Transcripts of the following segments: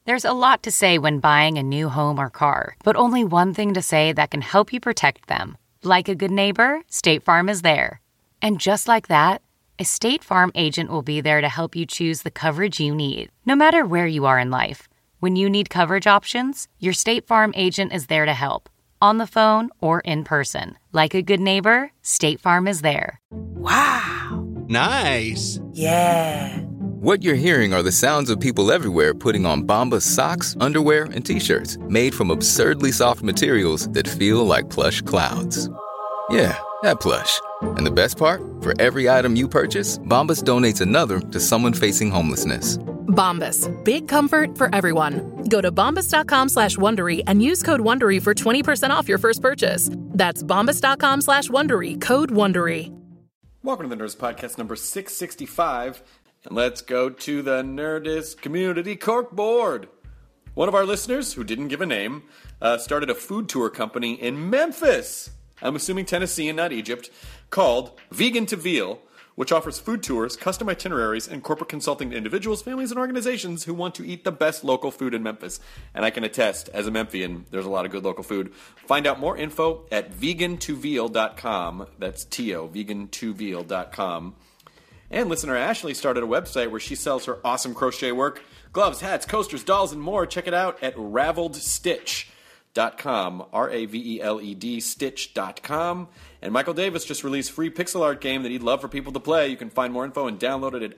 There's a lot to say when buying a new home or car, but only one thing to say that can help you protect them. Like a good neighbor, State Farm is there. And just like that, a State Farm agent will be there to help you choose the coverage you need, no matter where you are in life. When you need coverage options, your State Farm agent is there to help, on the phone or in person. Like a good neighbor, State Farm is there. Wow. Nice. Yeah. What you're hearing are the sounds of people everywhere putting on Bombas socks, underwear, and T-shirts made from absurdly soft materials that feel like plush clouds. Yeah, that plush. And the best part? For every item you purchase, Bombas donates another to someone facing homelessness. Bombas. Big comfort for everyone. Go to bombas.com/Wondery and use code Wondery for 20% off your first purchase. That's bombas.com/Wondery. Code Wondery. Welcome to the Nerdist Podcast number 665. And let's go to the Nerdist Community Corkboard. One of our listeners, who didn't give a name, started a food tour company in Memphis, I'm assuming Tennessee and not Egypt, called Vegan to Veal, which offers food tours, custom itineraries, and corporate consulting to individuals, families, and organizations who want to eat the best local food in Memphis. And I can attest, as a Memphian, there's a lot of good local food. Find out more info at vegan2veal.com. That's T-O, vegan2veal.com. And listener Ashley started a website where she sells her awesome crochet work, gloves, hats, coasters, dolls, and more. Check it out at raveledstitch.com, R-A-V-E-L-E-D, stitch.com. And Michael Davis just released a free pixel art game that he'd love for people to play. You can find more info and download it at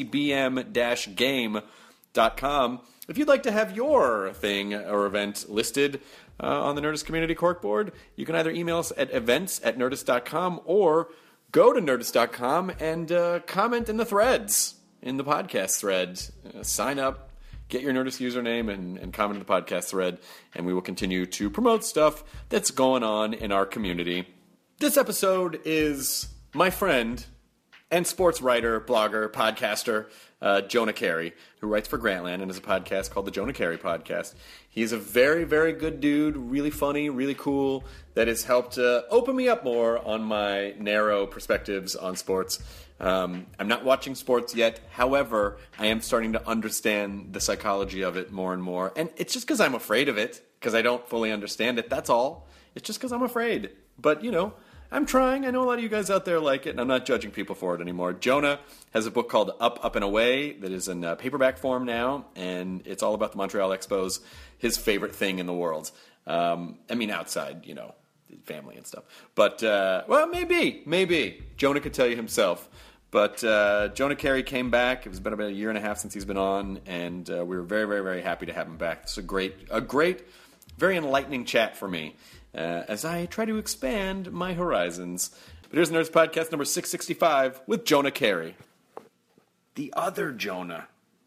icbm-game.com. If you'd like to have your thing or event listed on the Nerdist Community Corkboard, you can either email us at events@nerdist.com or go to nerdist.com and comment in the threads, in the podcast thread. Sign up, get your Nerdist username, and comment in the podcast thread, and we will continue to promote stuff that's going on in our community. This episode is my friend and sports writer, blogger, podcaster, Jonah Carey, who writes for Grantland and has a podcast called the Jonah Carey Podcast. He's a very, very good dude, really funny, really cool, that has helped open me up more on my narrow perspectives on sports. I'm not watching sports yet. However, I am starting to understand the psychology of it more and more. And it's just because I'm afraid of it, because I don't fully understand it. That's all. It's just because I'm afraid. But, you know, I'm trying. I know a lot of you guys out there like it, and I'm not judging people for it anymore. Jonah has a book called Up, Up, and Away that is in paperback form now, and it's all about the Montreal Expos, his favorite thing in the world. I mean, outside, you know, family and stuff. But, well, maybe. Jonah could tell you himself. But Jonah Carey came back. It's been about a year and a half since he's been on, and we were very, very, very happy to have him back. It's a great, very enlightening chat for me as I try to expand my horizons. But here's Nerds Podcast number 665 with Jonah Carey. The other Jonah.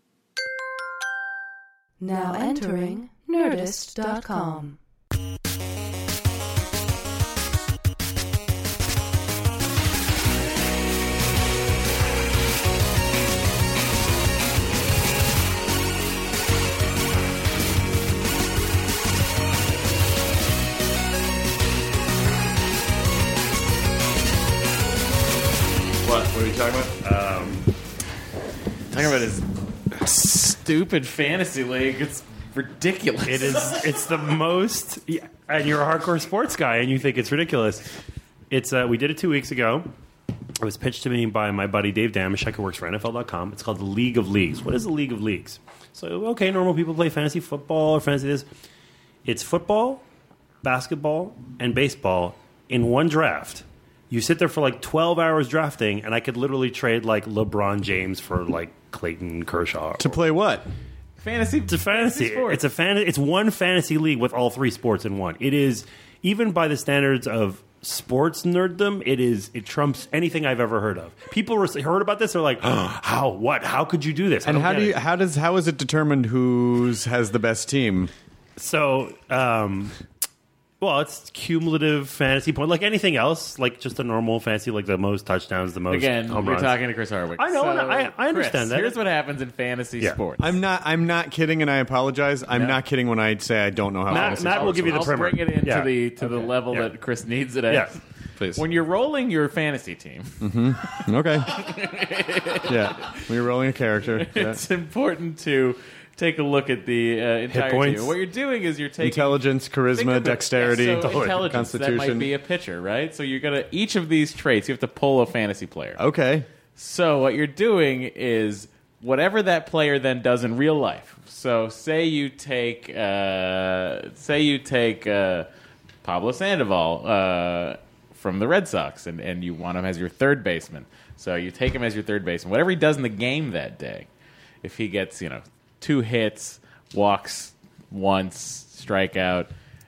Now entering Nerdist.com. What are you talking about? Talking about his stupid fantasy league. It's ridiculous. It is. It's the most. Yeah, and you're a hardcore sports guy, and you think it's ridiculous. It's. We did it 2 weeks ago. It was pitched to me by my buddy Dave Damashek, who works for NFL.com. It's called the League of Leagues. What is the League of Leagues? So, okay, normal people play fantasy football or fantasy this. It's football, basketball, and baseball in one draft. You sit there for like 12 hours drafting, and I could literally trade like LeBron James for like Clayton Kershaw. To play what? Fantasy. It's a fantasy. Sports. It's one fantasy league with all three sports in one. It is, even by the standards of sports nerddom, it trumps anything I've ever heard of. People heard about this. They're like, oh, how? What? How could you do this? And how is it determined who's has the best team? So, well, it's cumulative fantasy point, like anything else, like just a normal fantasy, like the most touchdowns, the most Again, home you're runs. talking to Chris Hardwick. I know, So, I understand Chris, that. Here's what happens in fantasy sports. I'm not kidding, and I apologize. I'm not kidding when I say I don't know how. Matt will give you the I'll primer. bring it into to the level that Chris needs it at. Yeah. Please. When you're rolling your fantasy team, Okay. Yeah. When you're rolling a character, it's important to take a look at the entire points. team. What you're doing is you're taking Intelligence, think charisma, of it- dexterity, yeah, so intelligence. That might constitution. be a pitcher, right? So you're gonna each of these traits. You have to pull a fantasy player. Okay. So what you're doing is whatever that player then does in real life. So say you take Pablo Sandoval from the Red Sox, and you want him as your third baseman. So you take him as your third baseman. Whatever he does in the game that day, if he gets 2 hits, walks once, strikeout,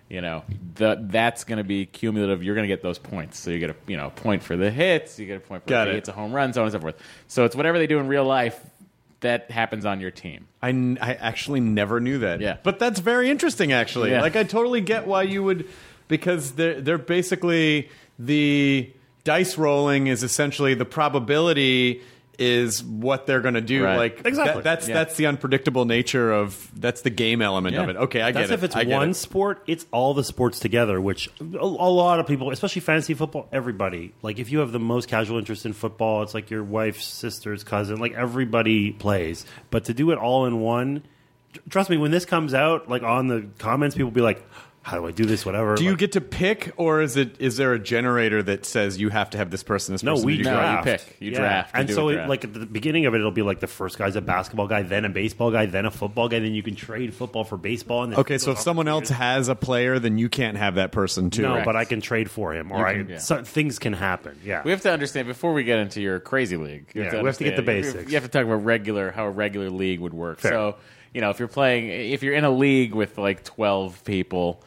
that's going to be cumulative. You're going to get those points. So you get a point for the hits, you get a point for if he hits a home run, so on and so forth. So it's whatever they do in real life that happens on your team. I actually never knew that. Yeah. But that's very interesting, actually. Yeah. Like, I totally get why you would, because they're basically, the dice rolling is essentially the probability is what they're going to do. Right. Like, Exactly. that's the unpredictable nature of, that's the game element of it. Okay, I get That's it. if it's I get one it. sport, it's all the sports together, which a lot of people, especially fantasy football, everybody, like if you have the most casual interest in football, it's like your wife's sister's cousin, like everybody plays. But to do it all in one, trust me, when this comes out, like on the comments, people will be like, how do I do this, whatever. Do you get to pick, or is there a generator that says you have to have this person, this person? No, we you draft. you pick. You Yeah. draft. You And do a so, draft. like, at the beginning of it, it'll be like the first guy's a basketball guy, then a baseball guy, then a football guy, then you can trade football for baseball. And then Okay, so if someone else has a player, then you can't have that person too. No, Correct. but I can trade for him, or things can happen. Yeah. We have to understand before we get into your crazy league. Yeah, we have to get the understand- basics. You have to talk about how a regular league would work. Fair. So, if you're in a league with like 12 people,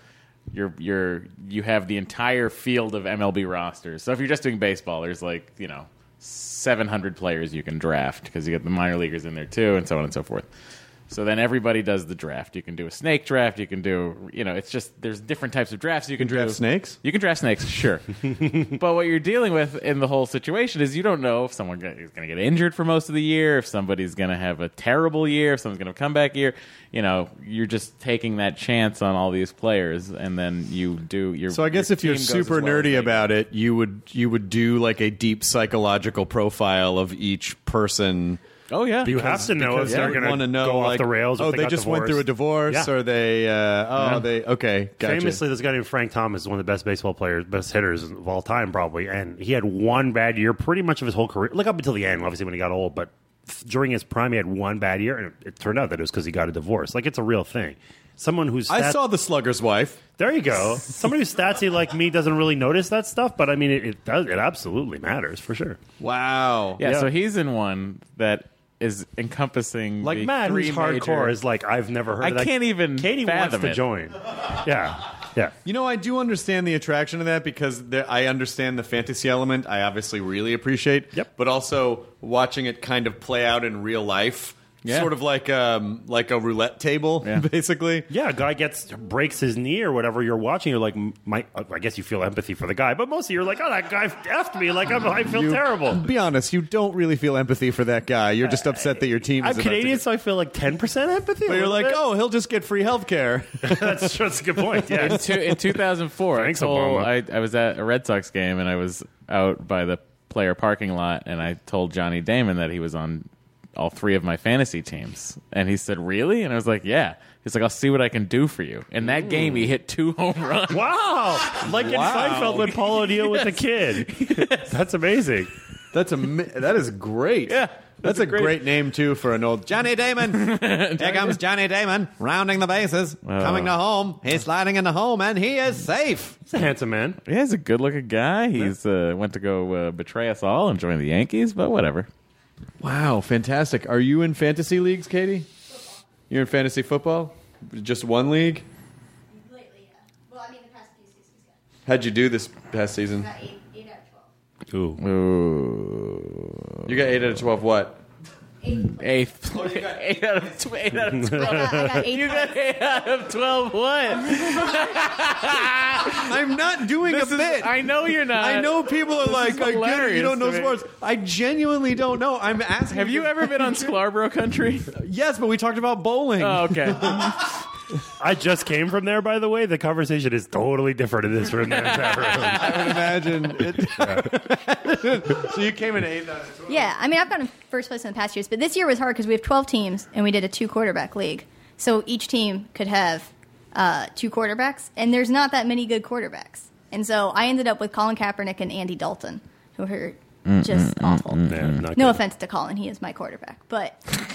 you have the entire field of MLB rosters. So if you're just doing baseball, there's 700 players you can draft because you get the minor leaguers in there too, and so on and so forth. So then everybody does the draft. You can do a snake draft. You can do, it's just, there's different types of drafts. You can draft do. snakes? You can draft snakes, sure. But what you're dealing with in the whole situation is you don't know if someone is going to get injured for most of the year, if somebody's going to have a terrible year, if someone's going to have a comeback year. You're just taking that chance on all these players, and then you do your. So I guess your if you're team goes as super well as nerdy they about it, you would do like a deep psychological profile of each person. Oh yeah, you have to know if they're going to go off the rails. Oh, if they got just went divorced. through a divorce, Yeah. or they. Okay, gotcha. Famously, this guy named Frank Thomas is one of the best baseball players, best hitters of all time, probably. And he had one bad year pretty much of his whole career. Like up until the end, obviously, when he got old. But during his prime, he had one bad year, and it turned out that it was because he got a divorce. Like, it's a real thing. Someone who's I saw The Slugger's Wife. There you go. Somebody who's statsy like me doesn't really notice that stuff, but I mean, it does. It absolutely matters for sure. Wow. yeah. So he's in one that is encompassing Like the Matt, who's three hardcore, major- is like, I've never heard I of that. can't even Katie wants fathom to it. join. Yeah. Yeah. I do understand the attraction of that because I understand the fantasy element. I obviously really appreciate. Yep. But also watching it kind of play out in real life. Yeah. Sort of like a roulette table, Yeah. basically. Yeah, a guy breaks his knee or whatever. You're watching. You're like, I guess you feel empathy for the guy, but mostly you're like, oh, that guy effed me. Like I feel terrible. Be honest, you don't really feel empathy for that guy. You're just upset that your team is I'm about to Canadian, so I feel like 10% empathy. But you're like, oh, he'll just get free health care. that's a good point. Yeah. In 2004, Thanks, I Obama. was at a Red Sox game, and I was out by the player parking lot, and I told Johnny Damon that he was on all 3 of my fantasy teams. And he said, really? And I was like, yeah. He's like, I'll see what I can do for you. In that game, he hit 2 home runs. Wow. Like in Seinfeld when Paul O'Neill was a kid. That's amazing. That is great. Yeah. That's a great name, too, for an old Johnny Damon. Here comes Johnny Damon, rounding the bases, coming to home. He's sliding into home, and he is safe. He's a handsome man. Yeah, he's a good-looking guy. He's went to go betray us all and join the Yankees, but whatever. Wow, fantastic. Are you in fantasy leagues, Katie? You're in fantasy football? Just one league? Lately, yeah. Well, I mean, the past few seasons, yeah. How'd you do this past season? Got 8 out of 12. Ooh. Ooh. You got 8 out of 12 what? 8. 8 out of 12. I got 8 You got 8 out of 12 what? I'm not doing a bit. I know you're not. I know people are like, I get it, you hilarious don't know to me. sports. I genuinely don't know. I'm asking. Have you ever been on Scarborough Country? Yes, but we talked about bowling. Oh, okay. I just came from there, by the way. The conversation is totally different in this room than in that room. I would imagine. So you came in 8th out of 12. Yeah, I mean, I've gotten first place in the past years, but this year was hard because we have 12 teams, and we did a 2-quarterback league. So each team could have 2 quarterbacks, and there's not that many good quarterbacks. And so I ended up with Colin Kaepernick and Andy Dalton, who were just awful. Yeah, not No good. offense to Colin, he is my quarterback, but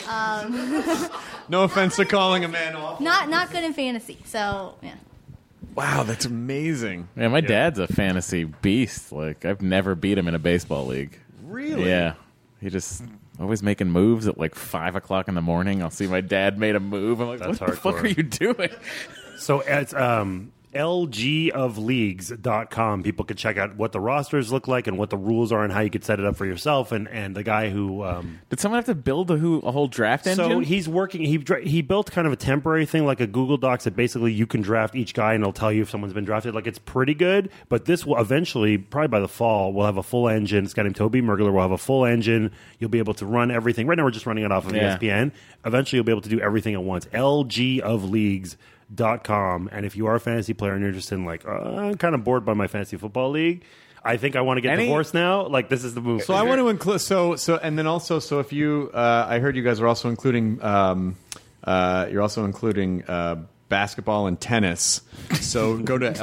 No offense to calling a man off. not good in fantasy. So yeah. Wow, that's amazing. Yeah, my dad's a fantasy beast. Like, I've never beat him in a baseball league. Really? Yeah. He just always making moves at like 5 o'clock in the morning. I'll see my dad made a move. I'm like, That's what the fuck hardcore. are you doing? So it's lgofleagues.com. People could check out what the rosters look like and what the rules are and how you could set it up for yourself. And the guy who Did someone have to build a whole draft engine? so he's working. He built kind of a temporary thing like a Google Docs that basically you can draft each guy and it'll tell you if someone's been drafted. Like it's pretty good. But this will eventually, probably by the fall, we'll have a full engine. This guy named Toby Mergler will have a full engine. You'll be able to run everything. Right now we're just running it off of Yeah. ESPN. Eventually you'll be able to do everything at once. lgofleagues.com. And if you are a fantasy player and you're interested in like, I'm kind of bored by my fantasy football league, I think I want to get divorced now. Like this is the move. So I want to include. So and then also. So if you, I heard you guys are also including. You're also including basketball and tennis. So go to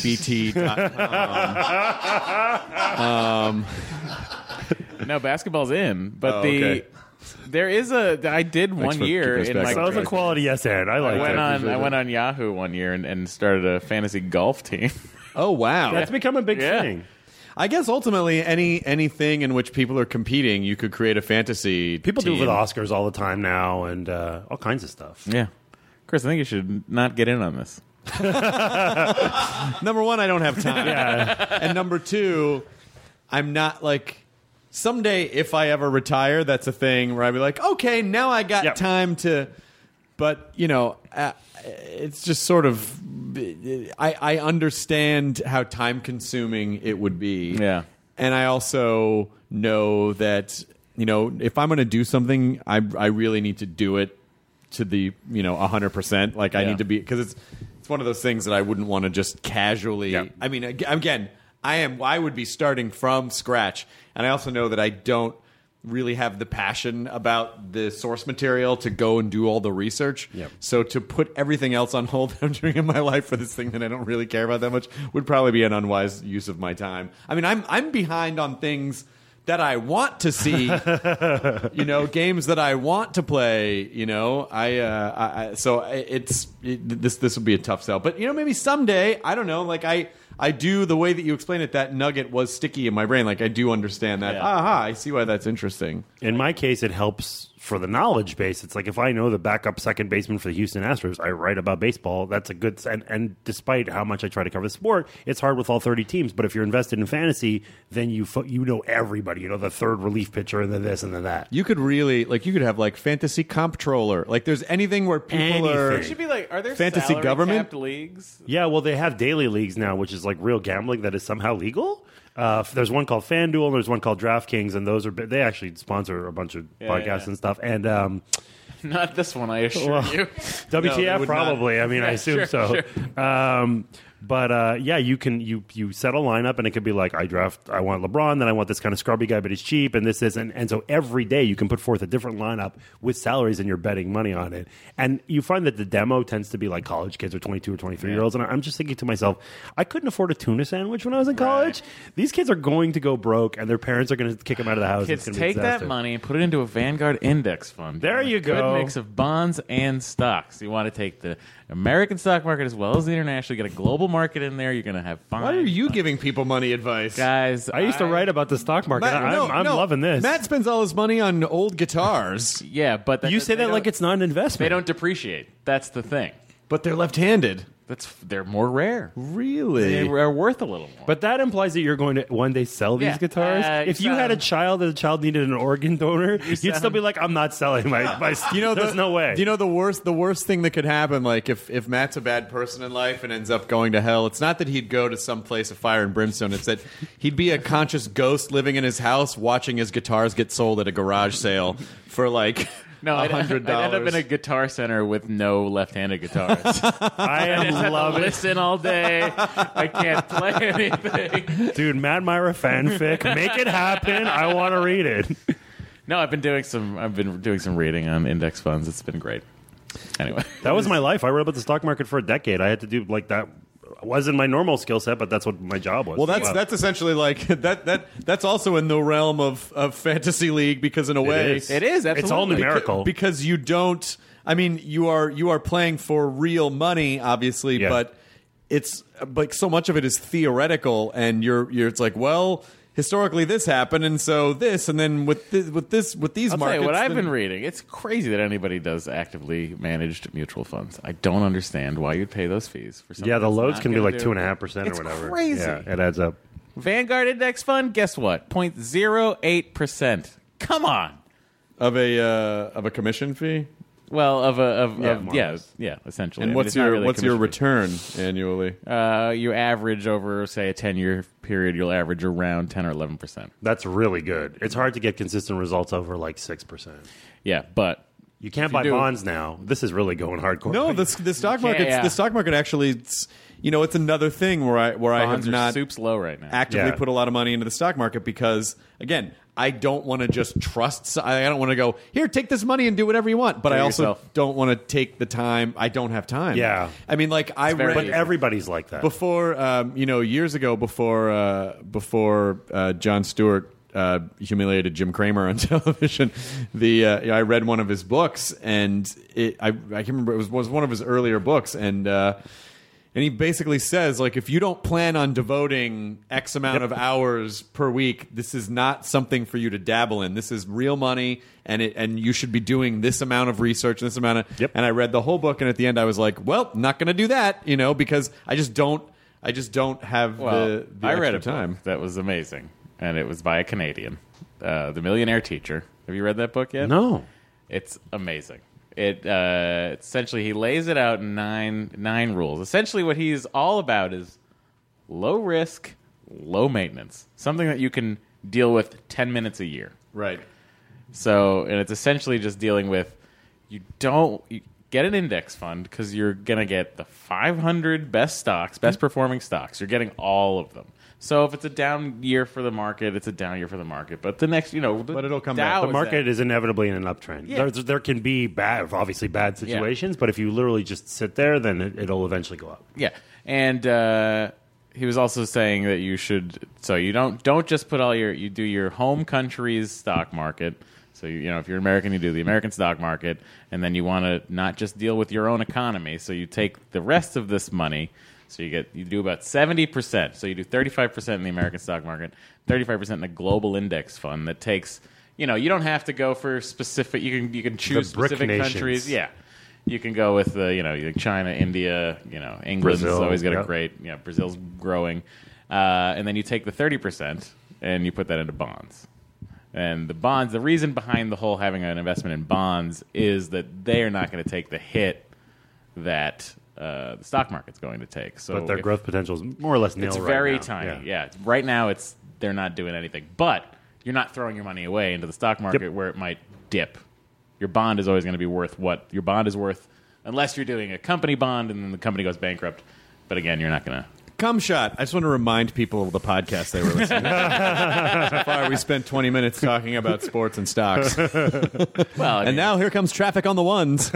lgbt.com. No, basketball's in. But okay. there is I did one for year keeping us in back my on That was a track. quality yes and. I like it. I went on Yahoo one year and started a fantasy golf team. Oh wow, That's become a big Yeah. thing. I guess ultimately anything in which people are competing, you could create a fantasy. People do it team. with Oscars all the time now and all kinds of stuff. Yeah. Chris, I think you should not get in on this. Number one, I don't have time. And number two, I'm not like. Someday, if I ever retire, that's a thing where I'd be like, okay, now I got Yep. time to. But it's just sort of. I understand how time consuming it would be. Yeah. And I also know that if I'm going to do something, I really need to do it to the 100%. Like I Yeah. need to be because it's one of those things that I wouldn't want to just casually. Yeah. I mean, again, I would be starting from scratch, and I also know that I don't really have the passion about the source material to go and do all the research. Yep. So to put everything else on hold that I'm doing in my life for this thing that I don't really care about that much would probably be an unwise use of my time. I mean, I'm behind on things that I want to see, games that I want to play. This will be a tough sell, but maybe someday, I don't know. Like I do the way that you explain it. That nugget was sticky in my brain. Like I do understand that. Yeah. Aha! I see why that's interesting. In my case, it helps for the knowledge base. It's like if I know the backup second baseman for the Houston Astros, I write about baseball. That's a good. And despite how much I try to cover the sport, it's hard with all 30 teams. But if you're invested in fantasy, then you know everybody. You know the third relief pitcher, and then this, and then that. You could really you could have fantasy comptroller. Like there's anything where people are. It should be like, are there Fantasy salary government? capped leagues? Yeah, well, they have daily leagues now, which is like real gambling that is somehow legal. There's one called FanDuel, and there's one called DraftKings, and those they actually sponsor a bunch of podcasts yeah. and stuff. And Not this one, I assure Well, you. WTF, would probably. not. I mean, I assume sure, so. But you set a lineup, and it could be like I want LeBron, then I want this kind of scrubby guy, but he's cheap, and this is, and so every day you can put forth a different lineup with salaries, and you're betting money on it. And you find that the demo tends to be like college kids or 22 or 23 year olds, and I'm just thinking to myself, I couldn't afford a tuna sandwich when I was in college. These kids are going to go broke, and their parents are going to kick them out of the house. Kids, It's gonna be a take that disaster. money and put it into a Vanguard index fund. There you go. Good mix of bonds and stocks. You want to take the American stock market as well as the international. Get a global market in there. You're going to have fun. Why are you giving people money advice? Guys, I used to write about the stock market. I'm loving this. Matt spends all his money on old guitars, Yeah, but You say that like it's not an investment. they don't depreciate. That's the thing. but they're left-handed. They're more rare. Really? They are worth a little more. But that implies that you're going to one day sell these Yeah. guitars. If you had a child and the child needed an organ donor, you'd still be like, I'm not selling my there's no way. Do you know the worst thing that could happen? Like if Matt's a bad person in life and ends up going to hell, it's not that he'd go to some place of fire and brimstone. It's that he'd be a conscious ghost living in his house, watching his guitars get sold at a garage sale for like No, I'd end up in a Guitar Center with no left-handed guitars. I I just have love to it. listen all day. I can't play anything. Dude, Mad Myra fanfic. Make it happen. I want to read it. No, I've been doing some reading on index funds. It's been great. Anyway, That was my life. I wrote about the stock market for a decade. I had to do like that. Wasn't my normal skill set, but that's what my job was. Well, that's essentially like that's also in the realm of fantasy league because in a way is. it is. It's all absolutely. numerical. because you don't. I mean, you are playing for real money, obviously, Yeah. but it's like so much of it is theoretical, and you're it's like, well, historically this happened, and so this, and then with these I'll tell markets. you what I've then- been reading. It's crazy that anybody does actively managed mutual funds. I don't understand why you'd pay those fees for something. yeah, the that's loads not can be gonna like do- 2.5% or It's whatever. crazy. Yeah, it adds up. Vanguard Index Fund. Guess what? 0.08%. Come on. of a commission fee. Well, more or less. essentially. And I mean, what's it's not your really a what's your commission return annually? fee. You average over, say, a 10-year period. You'll average around 10 or 11%. That's really good. It's hard to get consistent results over like 6%. Yeah, but You can't If you buy do- bonds now. This is really going hardcore. No, the stock market. yeah. The stock market actually, it's another thing where I have bonds are not soup's low right now. actively Yeah. put a lot of money into the stock market because, again, I don't want to just trust. I don't want to go here, take this money and do whatever you want. But Do I it also yourself. don't want to take the time. I don't have time. Yeah. I mean, like I very read But everybody's like that. before, years ago, before Jon Stewart humiliated Jim Cramer on television, I read one of his books, and I can't remember, it was one of his earlier books, and he basically says, like, if you don't plan on devoting X amount of hours per week, this is not something for you to dabble in. This is real money, and you should be doing this amount of research, this amount of. Yep. And I read the whole book, and at the end, I was like, well, not going to do that, because I just don't have the I read a extra time. book that was amazing, and it was by a Canadian, The Millionaire Teacher. Have you read that book yet? no. It's amazing. It essentially, he lays it out in nine rules. Essentially, what he's all about is low risk, low maintenance, something that you can deal with 10 minutes a year. Right. So, and it's essentially just dealing with you get an index fund because you're going to get the 500 best stocks, best performing stocks. You're getting all of them. So if it's a down year for the market, it's a down year for the market. But the next, But it'll come Dow back. The is market at- is inevitably in an uptrend. Yeah. There can be obviously bad situations, but if you literally just sit there, then it'll eventually go up. Yeah, and he was also saying that you should. So you don't just put you do your home country's stock market. So if you're American, you do the American stock market, and then you want to not just deal with your own economy. So you take the rest of this money. So you do about 70%. So you do 35% in the American stock market, 35% in the global index fund that takes. You don't have to go for specific. You can choose BRIC specific nations. countries. Yeah. You can go with China, India, England's Brazil, always got a yep. great, Brazil's growing, and then you take the 30% and you put that into bonds. And the bonds, the reason behind the whole having an investment in bonds is that they are not going to take the hit that the stock market's going to take. So But their if- growth potential is more or less nil it's right very now. tiny. Yeah, right now they're not doing anything. But you're not throwing your money away into the stock market Yep. where it might dip. Your bond is always going to be worth what your bond is worth, unless you're doing a company bond and then the company goes bankrupt. But again, you're not going to. Cum shot. I just want to remind people of the podcast they were listening to. So far, we spent 20 minutes talking about sports and stocks. Well, And now here comes traffic on the ones.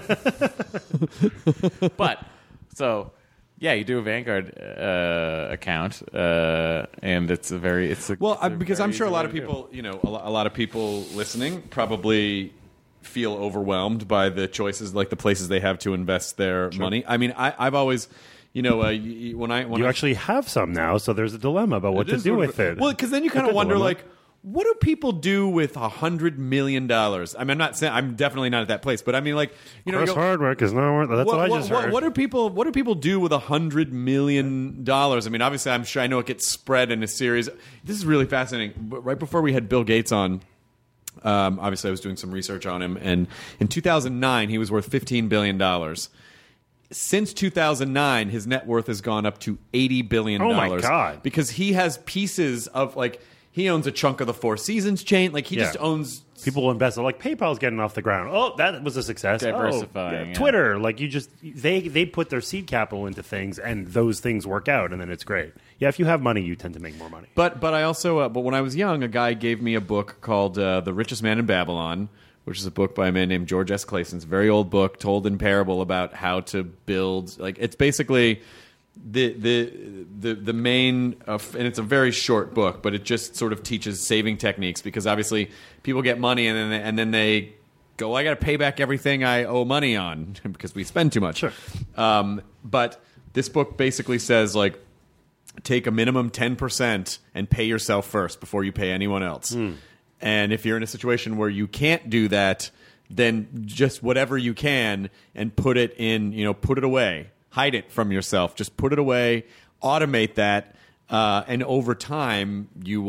but so yeah, you do a Vanguard account, and it's a very Because I'm very sure a easy lot way of to do. people, a lot of people listening probably feel overwhelmed by the choices, like the places they have to invest their money. I mean, I've always, when You actually have some now, so there's a dilemma about what It to is do sort of- with it. Well, because then you kind That's of a wonder, dilemma. like, what do people do with $100 million? I mean, I'm not saying I'm definitely not at that place, but I mean, like, you Chris know, Hardwick is not worth. That's what I just heard. What do people do with $100 million? I mean, obviously, I'm sure I know it gets spread in a series. This is really fascinating. But right before we had Bill Gates on, obviously, I was doing some research on him, and in 2009, he was worth $15 billion. Since 2009, his net worth has gone up to $80 billion. Oh, my God. Because he has pieces of, like, he owns a chunk of the Four Seasons chain. Like he just owns. People will invest. Like PayPal's getting off the ground. Oh, that was a success. Diversifying, Twitter, like they put their seed capital into things, and those things work out, and then it's great. Yeah, if you have money, you tend to make more money. But I also but when I was young, a guy gave me a book called The Richest Man in Babylon, which is a book by a man named George S. Clason. It's a very old book, told in parable about how to build. Like it's basically the main, and it's a very short book, but it just sort of teaches saving techniques because obviously people get money and then they go, I got to pay back everything I owe money on because we spend too much. Sure. But this book basically says like take a minimum 10% and pay yourself first before you pay anyone else. And if you're in a situation where you can't do that, then just whatever you can and put it in, put it away. Hide it from yourself. Just put it away. Automate that, and over time,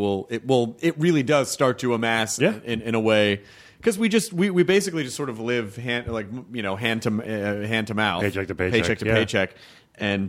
it really does start to amass in a way. Because we basically just sort of live hand to mouth, paycheck to paycheck, and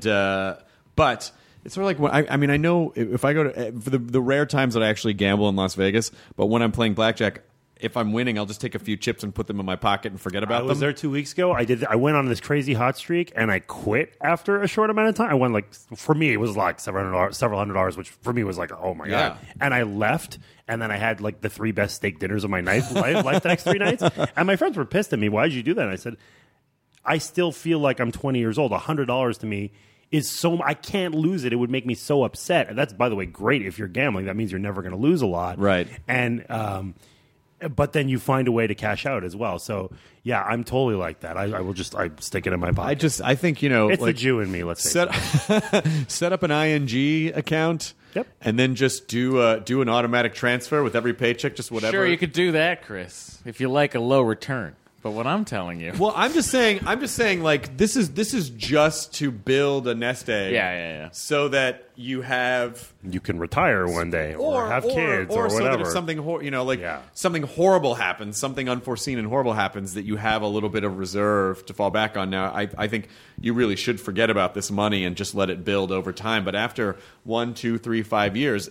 but it's sort of like I know if I go to for the rare times that I actually gamble in Las Vegas, but when I'm playing blackjack. If I'm winning, I'll just take a few chips and put them in my pocket and forget about them. I was there 2 weeks ago. I went on this crazy hot streak, and I quit after a short amount of time. I won for me, it was like several $100, which for me was like, oh my God. And I left, and then I had like the 3 best steak dinners of my life the next 3 nights. And my friends were pissed at me. Why did you do that? And I said, I still feel like I'm 20 years old. $100 to me is so I can't lose it. It would make me so upset. And that's, by the way, great if you're gambling. That means you're never going to lose a lot. Right. And but then you find a way to cash out as well. So yeah, I'm totally like that. I stick it in my pocket. I think it's the Jew in me. Let's say set up an ING account. Yep. And then just do an automatic transfer with every paycheck, just whatever. Sure, you could do that, Chris, if you like a low return. But what I'm telling you, well, I'm just saying, like this is just to build a nest egg, so that you can retire one day, or have kids, or whatever. So that if something horrible happens, something unforeseen and horrible happens, that you have a little bit of reserve to fall back on. Now, I think you really should forget about this money and just let it build over time. But after 1, 2, 3, 5 years,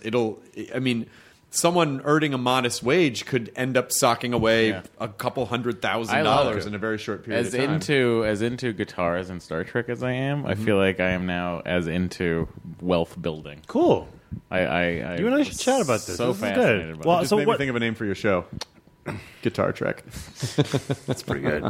someone earning a modest wage could end up socking away a couple $100,000 in a very short period of time. As into guitars and Star Trek as I am, I feel like I am now as into wealth building. Cool. You and I should chat about this. So this fascinated is good. Well, just made me think of a name for your show. Guitar Trek. That's pretty good.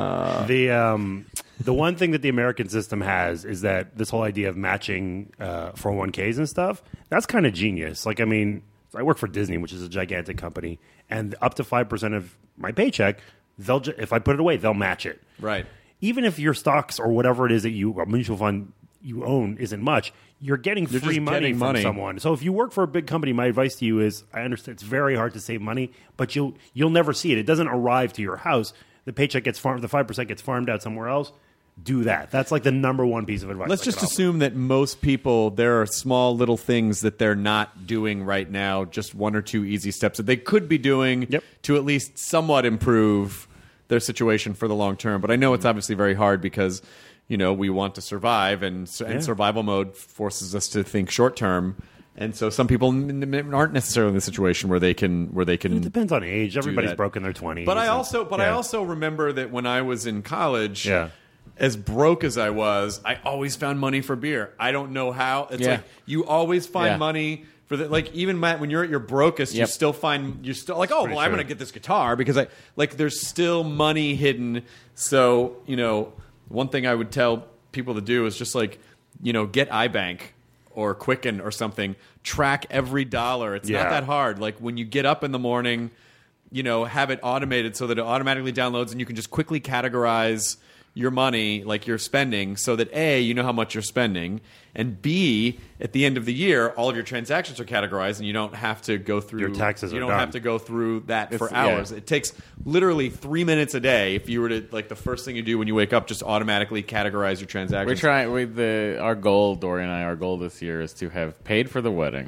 The one thing that the American system has is that this whole idea of matching 401ks and stuff, that's kind of genius. Like, I work for Disney, which is a gigantic company, and up to 5% of my paycheck, if I put it away, they'll match it. Right. Even if your stocks or whatever it is that a mutual fund you own isn't much, you're getting free money from someone. So if you work for a big company, my advice to you is, I understand it's very hard to save money, but you'll never see it. It doesn't arrive to your house. The paycheck gets farmed, the 5% gets farmed out somewhere else. Do that. That's like the number one piece of advice. Let's just assume that most people, there are small little things that they're not doing right now, just 1 or 2 easy steps that they could be doing to at least somewhat improve their situation for the long term. But I know it's obviously very hard because, we want to survive, and survival mode forces us to think short term. And so some people aren't necessarily in the situation where they can. It depends on age. Everybody's broke in their 20s. But I also remember that when I was in college. As broke as I was, I always found money for beer. I don't know how. It's like you always find money for the, like, even Matt, when you're at your brokest, you're still like, oh, well, I'm going to get this guitar because there's still money hidden. So, one thing I would tell people to do is just get iBank or Quicken or something. Track every dollar. It's not that hard. Like when you get up in the morning, have it automated so that it automatically downloads and you can just quickly categorize your money, like you're spending, so that A, you know how much you're spending, and B, at the end of the year, all of your transactions are categorized, and you don't have to go through your taxes. You don't have to go through that for hours. It takes literally 3 minutes a day. If you were to the first thing you do when you wake up, just automatically categorize your transactions. We're trying. Our goal, Dory and I, our goal this year is to have paid for the wedding,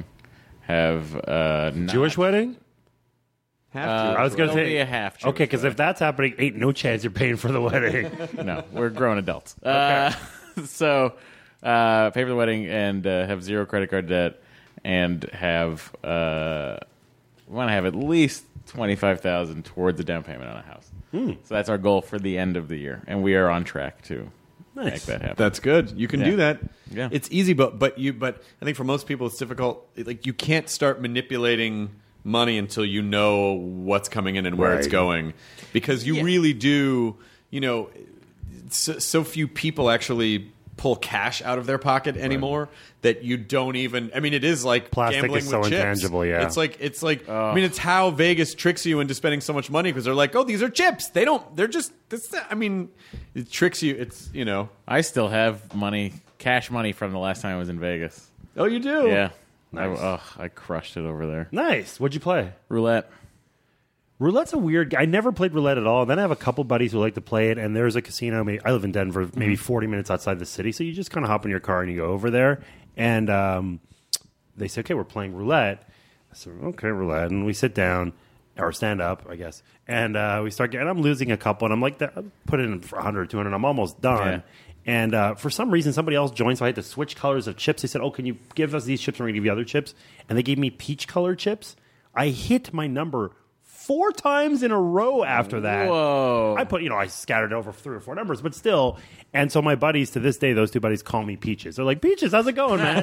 have Jewish wedding. I was going to say a half. Okay, because if that's happening, ain't no chance you're paying for the wedding. No, we're grown adults. Okay. So pay for the wedding and have 0 credit card debt and have have at least $25,000 towards the down payment on a house. So that's our goal for the end of the year, and we are on track to make that happen. That's good. You can do that. Yeah. It's easy, but I think for most people it's difficult. Like you can't start manipulating money until you know what's coming in and where it's going, because you really do. You know, so few people actually pull cash out of their pocket anymore that you don't even. I mean, it is like Plastic gambling is so with chips. intangible. Yeah, it's like. I mean, it's how Vegas tricks you into spending so much money because they're like, oh, these are chips. They don't. They're just. I mean, it tricks you. It's I still have cash money from the last time I was in Vegas. Oh, you do? Yeah. Nice. I crushed it over there. Nice. What'd you play? Roulette. Roulette's a weird. I never played roulette at all. Then I have a couple buddies who like to play it, and there's a casino. I live in Denver, maybe 40 minutes outside the city. So you just kind of hop in your car and you go over there, and they say, "Okay, we're playing roulette." I said, "Okay, roulette," and we sit down or stand up, I guess, and we start getting. I'm losing a couple, and I'm like, "Put it in for 100, 200. I'm almost done." Yeah. And for some reason, somebody else joined, so I had to switch colors of chips. They said, "Oh, can you give us these chips, and we're going to give you other chips?" And they gave me peach-colored chips. I hit my number 4 times in a row after that. Whoa. I scattered over 3 or 4 numbers, but still. And so my buddies, to this day, those 2 buddies call me Peaches. They're like, Peaches, how's it going, man?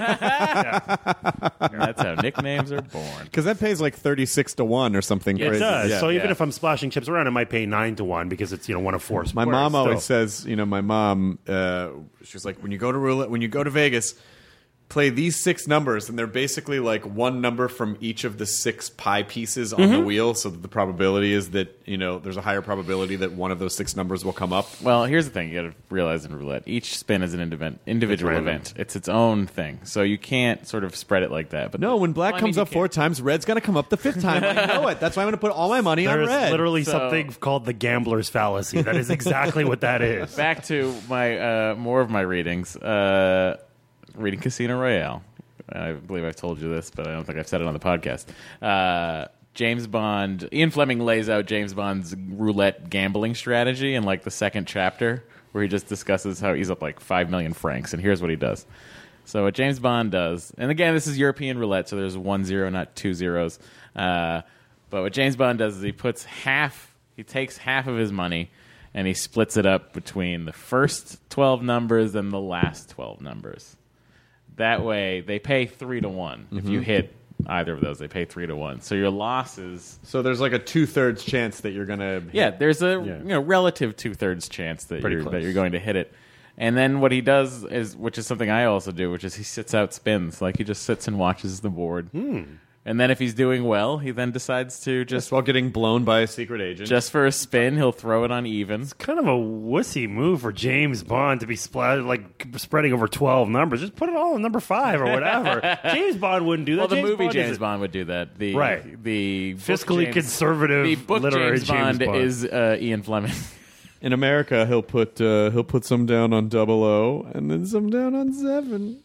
That's how nicknames are born. Because that pays like 36-1 or something It crazy. does. Yeah. So even if I'm splashing chips around, it might pay 9-1 because it's, one of 4 My mom always says, my mom, she's like, when you go to roulette, when you go to Vegas, play these 6 numbers, and they're basically like one number from each of the 6 pie pieces on the wheel, so that the probability is that, there's a higher probability that one of those 6 numbers will come up. Well, here's the thing. You got to realize in roulette, each spin is an individual event. It's its own thing. So you can't sort of spread it like that. But No, when black comes up 4 times, red's going to come up the 5th time. I know it. That's why I'm going to put all my money on There's red. literally something called the gambler's fallacy. That is exactly what that is. Back to my more of my readings. Reading Casino Royale. I believe I've told you this, but I don't think I've said it on the podcast. James Bond, Ian Fleming lays out James Bond's roulette gambling strategy in like the 2nd chapter, where he just discusses how he's up like 5 million francs, and here's what he does. So what James Bond does, and again, this is European roulette, so there's 1 0, not 2 zeros. But what James Bond does is he takes half of his money, and he splits it up between the first 12 numbers and the last 12 numbers. That way, they pay 3-1. If you hit either of those, they pay 3-1. So your losses. So there's like a 2/3 chance that you're gonna. There's a relative 2/3 chance that you're going to hit it. And then what he does is, which is something I also do, which is he sits out spins. Like he just sits and watches the board. And then if he's doing well, he then decides to just while getting blown by a secret agent. Just for a spin, he'll throw it on even. It's kind of a wussy move for James Bond to be spreading over 12 numbers. Just put it all in number 5 or whatever. James Bond wouldn't do that. Well, the movie James Bond would do that. The fiscally conservative. The book literary James Bond is Ian Fleming. In America, he'll put some down on 00 and then some down on 7.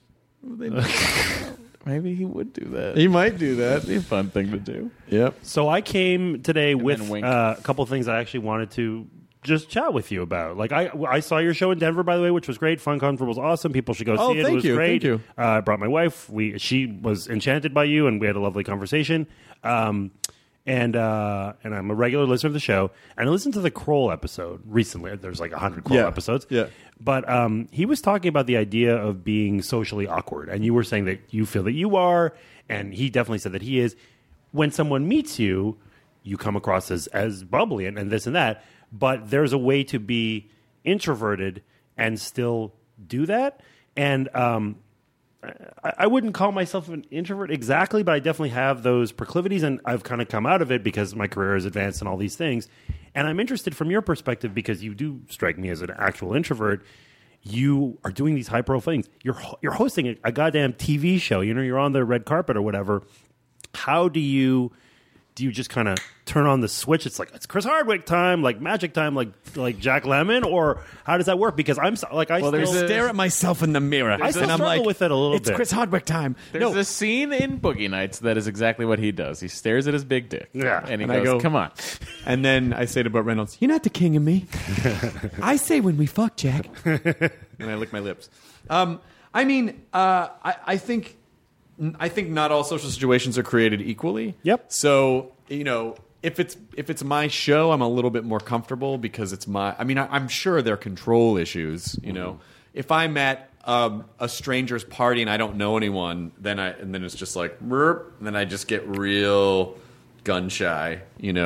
Maybe he would do that. He might do that. That'd be a fun thing to do. Yep. So I came today with a couple of things I actually wanted to just chat with you about. Like I saw your show in Denver, by the way, which was great. Fun Conference was awesome. People should go see it. It was great. Thank you. I brought my wife. She was enchanted by you, and we had a lovely conversation. And I'm a regular listener of the show. And I listened to the Kroll episode recently. There's like 100 Kroll episodes. Yeah. But he was talking about the idea of being socially awkward. And you were saying that you feel that you are. And he definitely said that he is. When someone meets you, you come across as bubbly and this and that. But there's a way to be introverted and still do that. And I wouldn't call myself an introvert exactly, but I definitely have those proclivities, and I've kind of come out of it because my career is advanced and all these things. And I'm interested from your perspective because you do strike me as an actual introvert. You are doing these high-profile things. You're hosting a goddamn TV show. You're on the red carpet or whatever. How do you just kind of turn on the switch? It's like, it's Chris Hardwick time, like magic time, like Jack Lemmon, or how does that work? Because I stare at myself in the mirror. I still and I'm struggle like, with it a little bit. It's Chris Hardwick time. There's a scene in Boogie Nights that is exactly what he does. He stares at his big dick. Yeah. And he And I goes, go- come on. And then I say to Burt Reynolds, "You're not the king of me." I say when we fuck, Jack. And I lick my lips. I think I think not all social situations are created equally. Yep. So, if it's my show, I'm a little bit more comfortable because it's my. I mean, I'm sure there are control issues. If I'm at a stranger's party and I don't know anyone, then it's just like, burp, and then I just get real gun shy.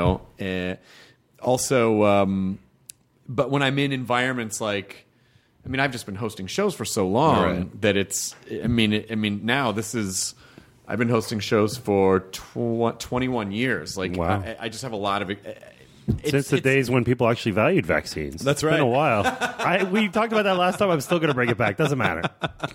Also, but when I'm in environments like, I've just been hosting shows for so long that it's. Now this is. I've been hosting shows for 21 years. Like, wow. I just have a lot of. Since the days when people actually valued vaccines. That's It's right. been a while. We talked about that last time. I'm still going to bring it back. Doesn't matter.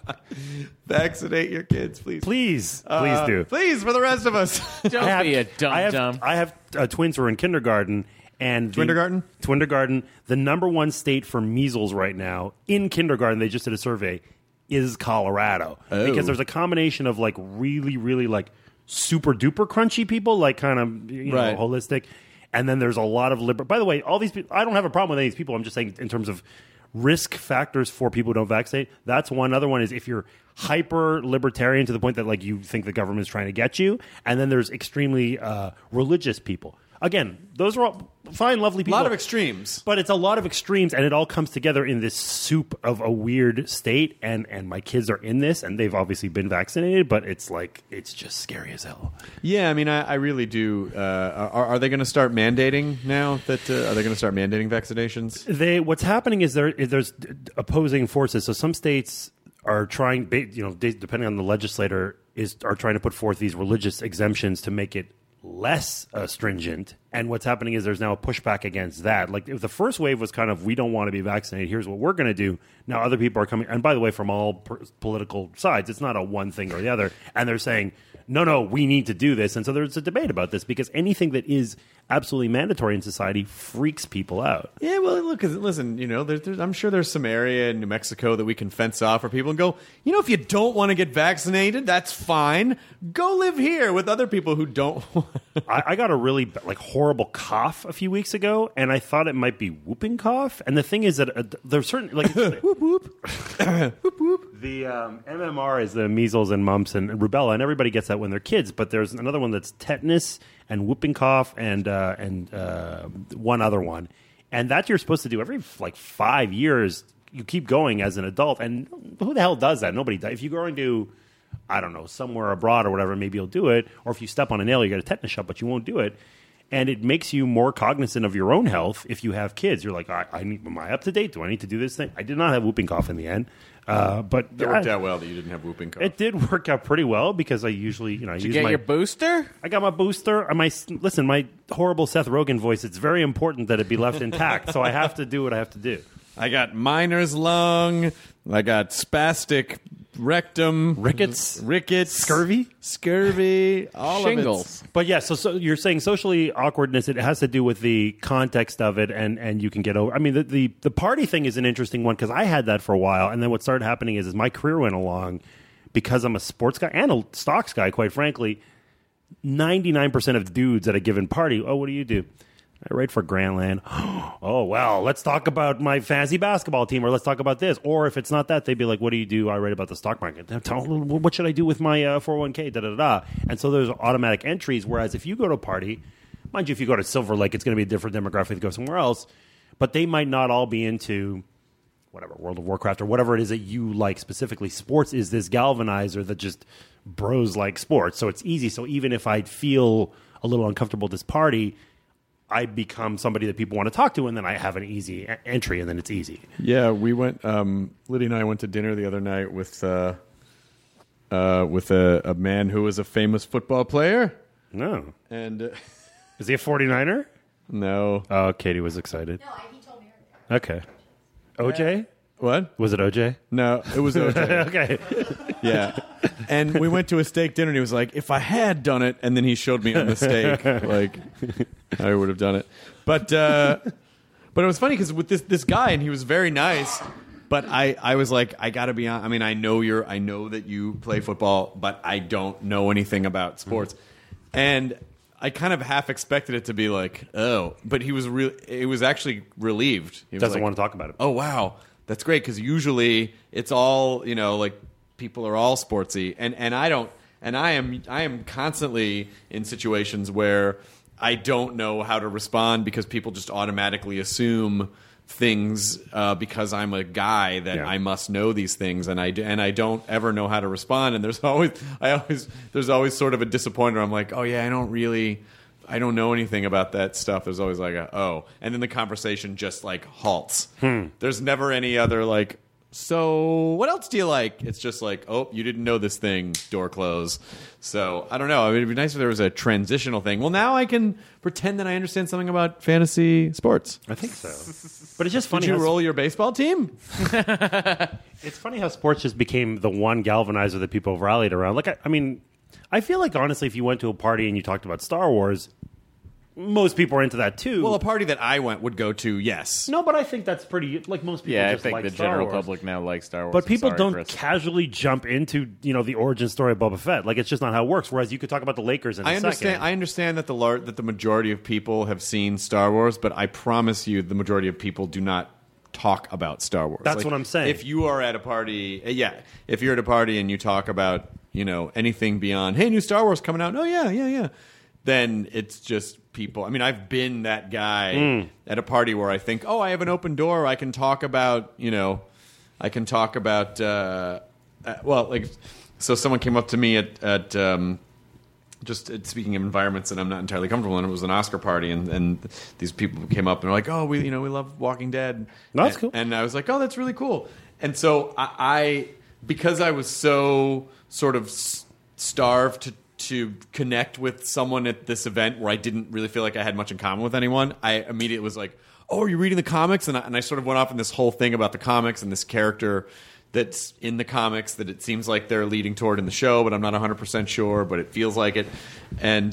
Vaccinate your kids, please. Please do. Please, for the rest of us. Don't be a dumb. Um, I have twins who are in kindergarten. And Twindergarten, the number one state for measles right now in kindergarten, they just did a survey, is Colorado. Oh. Because there's a combination of like really, really like super duper crunchy people, like kind of Right. holistic. And then there's a lot of liberal. By the way, all these people, I don't have a problem with any of these people. I'm just saying in terms of risk factors for people who don't vaccinate. That's one. Other one is if you're hyper libertarian to the point that like you think the government is trying to get you. And then there's extremely religious people. Again, those are all fine, lovely people. A lot of extremes. But it's a lot of extremes, and it all comes together in this soup of a weird state. And my kids are in this, and they've obviously been vaccinated, but it's like, it's just scary as hell. Yeah, I really do. Are they going to start mandating now? Are they going to start mandating vaccinations? What's happening is there's opposing forces. So some states are trying, depending on the legislator, are trying to put forth these religious exemptions to make it less stringent. And what's happening is there's now a pushback against that. Like if the first wave was kind of, we don't want to be vaccinated, here's what we're going to do. Now other people are coming, and by the way, from all political sides, it's not a one thing or the other. And they're saying, no, we need to do this. And so there's a debate about this because anything that is absolutely mandatory in society freaks people out. Yeah, well, look, listen, I'm sure there's some area in New Mexico that we can fence off for people and go, if you don't want to get vaccinated, that's fine. Go live here with other people who don't. I got a really horrible cough a few weeks ago, and I thought it might be whooping cough. And the thing is that there's certain whoop whoop whoop whoop. The MMR is the measles and mumps and rubella, and everybody gets that when they're kids. But there's another one that's tetanus and whooping cough and one other one, and that you're supposed to do every 5 years. You keep going as an adult, and who the hell does that? Nobody does. If you're going to, I don't know, somewhere abroad or whatever, maybe you'll do it. Or if you step on a nail, you get a tetanus shot, but you won't do it. And it makes you more cognizant of your own health if you have kids. You're like, am I up to date? Do I need to do this thing? I did not have whooping cough in the end. But it worked out well that you didn't have whooping cough. It did work out pretty well because I usually, Did you get your booster? I got my booster. My horrible Seth Rogen voice, it's very important that it be left intact. So I have to do what I have to do. I got miner's lung. I got spastic rectum. Rickets. Scurvy, all Shingles. of it. But yeah, so you're saying socially awkwardness, it has to do with the context of it, and you can get over. The party thing is an interesting one because I had that for a while, and then what started happening is my career went along because I'm a sports guy and a stocks guy, quite frankly. 99% of dudes at a given party, what do you do? I write for Grantland. Oh, well, let's talk about my fantasy basketball team, or let's talk about this. Or if it's not that, they'd be like, what do you do? I write about the stock market. What should I do with my 401k? Da-da-da. And so there's automatic entries, whereas if you go to a party, mind you, if you go to Silver Lake, it's going to be a different demographic if you go somewhere else, but they might not all be into whatever, World of Warcraft or whatever it is that you like specifically. Sports is this galvanizer that just bros like sports. So it's easy. So even if I feel a little uncomfortable at this party, I become somebody that people want to talk to, and then I have an easy entry, and then it's easy. Yeah, we went. Lydia and I went to dinner the other night with a man who was a famous football player. No, and is he a 49er? No. Oh, Katie was excited. No, he told me earlier. Okay. OJ? What? Was it OJ? No, it was OJ. Okay. Yeah. And we went to a steak dinner, and he was like, if I had done it, and then he showed me on the steak, I would have done it. But it was funny because with this guy, and he was very nice, but I was like, I got to be honest. I know that you play football, but I don't know anything about sports. And I kind of half expected it to be like, oh, but he was it was actually relieved. He doesn't want to talk about it. Oh, wow. That's great because usually it's all, people are all sportsy. And I don't, and I am constantly in situations where I don't know how to respond because people just automatically assume things because I'm a guy that I must know these things, and I don't ever know how to respond. And there's always sort of a disappointment. I'm like, oh yeah, I don't know anything about that stuff. There's always like and then the conversation just like halts. There's never any other like, so what else do you like? It's just like, oh, you didn't know this thing, door close. So I don't know. I mean, it'd be nice if there was a transitional thing. Well, now I can pretend that I understand something about fantasy sports. I think so. But it's just funny. Did you roll your baseball team? It's funny how sports just became the one galvanizer that people have rallied around. Like, I mean, I feel like, honestly, if you went to a party and you talked about Star Wars, most people are into that too. Well, a party that I would go to, yes. No, but I think that's pretty, like, most people Yeah, I just think like the Star general Wars. public now likes Star Wars. But people don't Chris. casually jump into, the origin story of Boba Fett. Like, it's just not how it works. Whereas you could talk about the Lakers in a second. I understand that the majority of people have seen Star Wars, but I promise you the majority of people do not talk about Star Wars. That's what I'm saying. If you are at a party, if you're at a party and you talk about, anything beyond, hey, new Star Wars coming out, oh, yeah, then it's just people. I mean, I've been that guy at a party where I think, oh, I have an open door. I can talk about, so someone came up to me at just speaking of environments that I'm not entirely comfortable in. It was an Oscar party, and these people came up and were like, oh, we love Walking Dead. No, that's cool. And I was like, oh, that's really cool. And so I because I was so sort of starved to connect with someone at this event where I didn't really feel like I had much in common with anyone, I immediately was like, oh, are you reading the comics? And I sort of went off in this whole thing about the comics and this character that's in the comics that it seems like they're leading toward in the show, but I'm not 100% sure, but it feels like it. And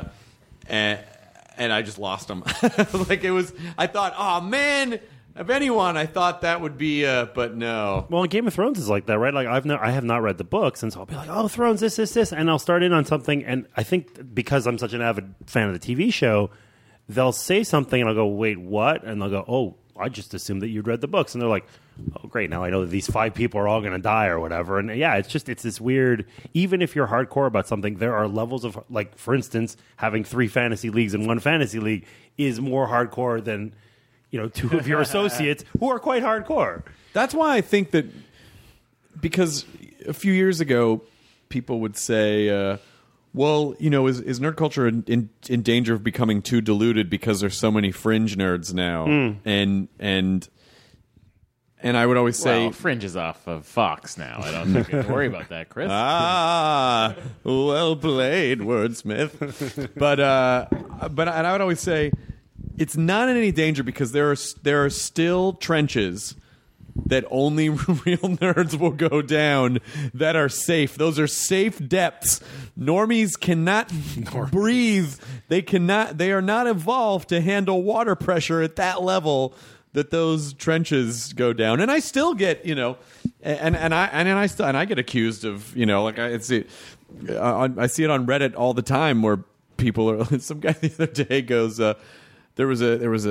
I just lost them. Like it was, I thought, oh man, of anyone, I thought that would be, but no. Well, Game of Thrones is like that, right? Like I have not read the books, and so I'll be like, oh, Thrones, this, and I'll start in on something, and I think because I'm such an avid fan of the TV show, they'll say something, and I'll go, wait, what? And they'll go, oh, I just assumed that you'd read the books, and they're like, oh, great, now I know that these 5 people are all going to die or whatever, and yeah, it's this weird. Even if you're hardcore about something, there are levels of, like, for instance, having 3 fantasy leagues and 1 fantasy league is more hardcore than 2 of your associates who are quite hardcore. That's why I think that, because a few years ago, people would say, well, is nerd culture in danger of becoming too diluted because there's so many fringe nerds now? And I would always say, well, Fringe is off of Fox now. I don't think we have to worry about that, Chris. Ah, well played, wordsmith. But I would always say, it's not in any danger because there are still trenches that only real nerds will go down that are safe. Those are safe depths. Normies cannot breathe. They are not evolved to handle water pressure at that level that those trenches go down. And I still get, and I get accused of, like I see it on Reddit all the time where people are. Some guy the other day goes. There was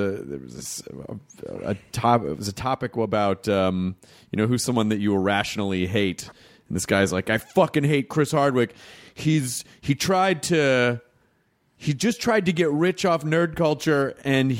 a topic about who's someone that you irrationally hate, and this guy's like, I fucking hate Chris Hardwick. He just tried to get rich off nerd culture, and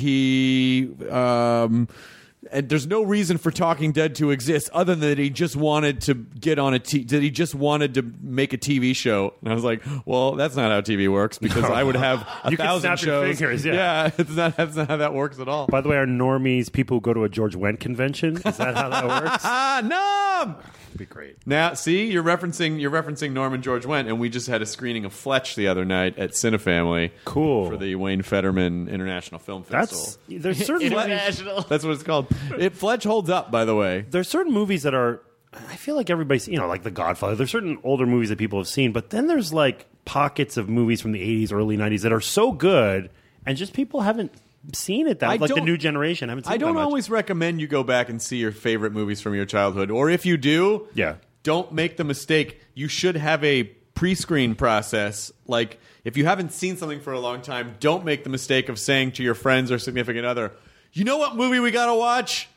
and there's no reason for Talking Dead to exist other than that he just wanted to get on he just wanted to make a TV show. And I was like, well, that's not how TV works, because I would have 1,000 shows. Fingers, yeah, that's not how that works at all. By the way, are normies people who go to a George Wendt convention? Is that how that works? No! That'd be great. Now, see, you're referencing Norman George Wendt, and we just had a screening of Fletch the other night at Cinefamily. Cool. For the Wayne Fetterman International Film Festival. There's certain International. That's what it's called. Fletch holds up, by the way. There's certain movies that are, I feel like everybody's, like The Godfather. There's certain older movies that people have seen, but then there's like pockets of movies from the 80s, early 90s that are so good, and just people haven't seen it like the new generation haven't seen it. I don't always recommend you go back and see your favorite movies from your childhood, or if you do, don't make the mistake. You should have a pre-screen process. Like, if you haven't seen something for a long time, don't make the mistake of saying to your friends or significant other, you know what movie we gotta watch?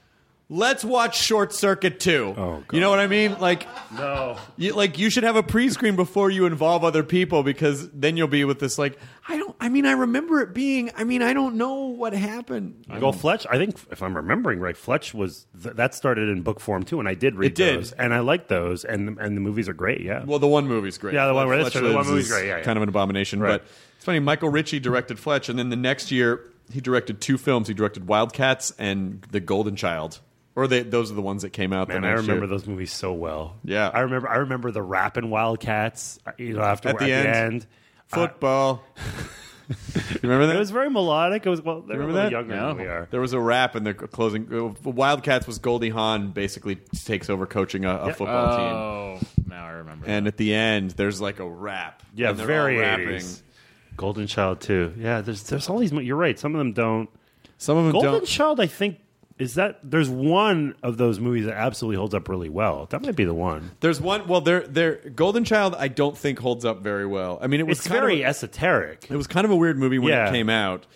let's watch Short Circuit 2. Oh, God. You know what I mean? Like, No. you should have a pre-screen before you involve other people, because then you'll be with this, like, I remember it being, I don't know what happened. Well, Fletch, I think, if I'm remembering right, Fletch was, that started in book form too, and I did read those. And I like those, and the movies are great, yeah. Well, the one movie's great. Yeah, the one Fletch movie's great, yeah. Kind of an abomination, Right. but it's funny, Michael Ritchie directed Fletch, and then the next year, he directed 2 films. He directed Wildcats and The Golden Child. Or those are the ones that came out. Man, I remember those movies so well. Yeah. I remember the rap in Wildcats, after At the end. Football. You remember that? It was very melodic. It was, well, they were a Remember little that? younger than we are. There was a rap in the closing. Wildcats was Goldie Hawn basically takes over coaching a football team. Oh, now I remember. And at the end, there's like a rap. Yeah, and they're very all rapping. 80s. Golden Child too. Yeah, there's all these. You're right. Some of them don't. Some of them Golden don't. Child, I think, is that there's one of those movies that absolutely holds up really well. That might be the one. There's one. Well, Golden Child, I don't think holds up very well. I mean, it was It's very esoteric. It was kind of a weird movie when Yeah. it came out.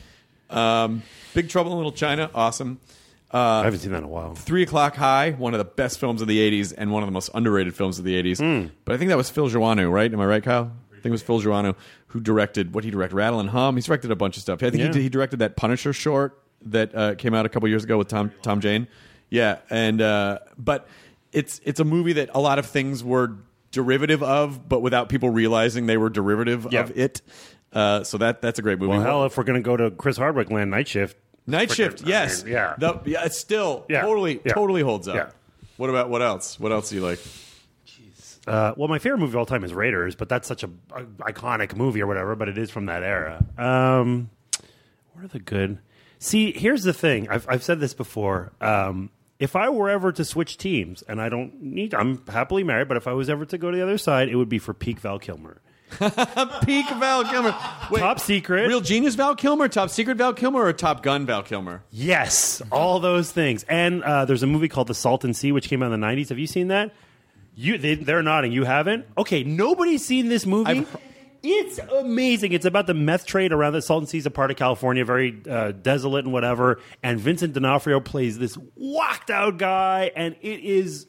Big Trouble in Little China, awesome. I haven't seen that in a while. 3 O'Clock High, one of the best films of the 80s and one of the most underrated films of the 80s. Hmm. But I think that was Phil Joannou, right? Am I right, Kyle? I think it was Phil Joannou who directed, what did he direct? Rattle and Hum. He's directed a bunch of stuff. I think he directed that Punisher short that came out a couple years ago with Tom Jane. Yeah, and but it's a movie that a lot of things were derivative of, but without people realizing they were derivative of it. So that's a great movie. Well, hell, if we're going to go to Chris Hardwick land, Night Shift. Night Shift, yes. It still totally holds up. Yeah. What else? What else do you like? Well, my favorite movie of all time is Raiders, but that's such a iconic movie or whatever, but it is from that era. What are the good? See, here's the thing. I've said this before. If I were ever to switch teams, and I'm happily married, but if I was ever to go to the other side, it would be for peak Val Kilmer. Peak Val Kilmer. Wait, Top Secret. Real Genius Val Kilmer, Top Secret Val Kilmer, or Top Gun Val Kilmer? Yes, all those things. And there's a movie called The Salton Sea, which came out in the 90s. Have you seen that? They're nodding. You haven't? Okay, nobody's seen this movie. It's amazing. It's about the meth trade around the Salton Sea, is a part of California, very desolate and whatever. And Vincent D'Onofrio plays this whacked out guy, and it is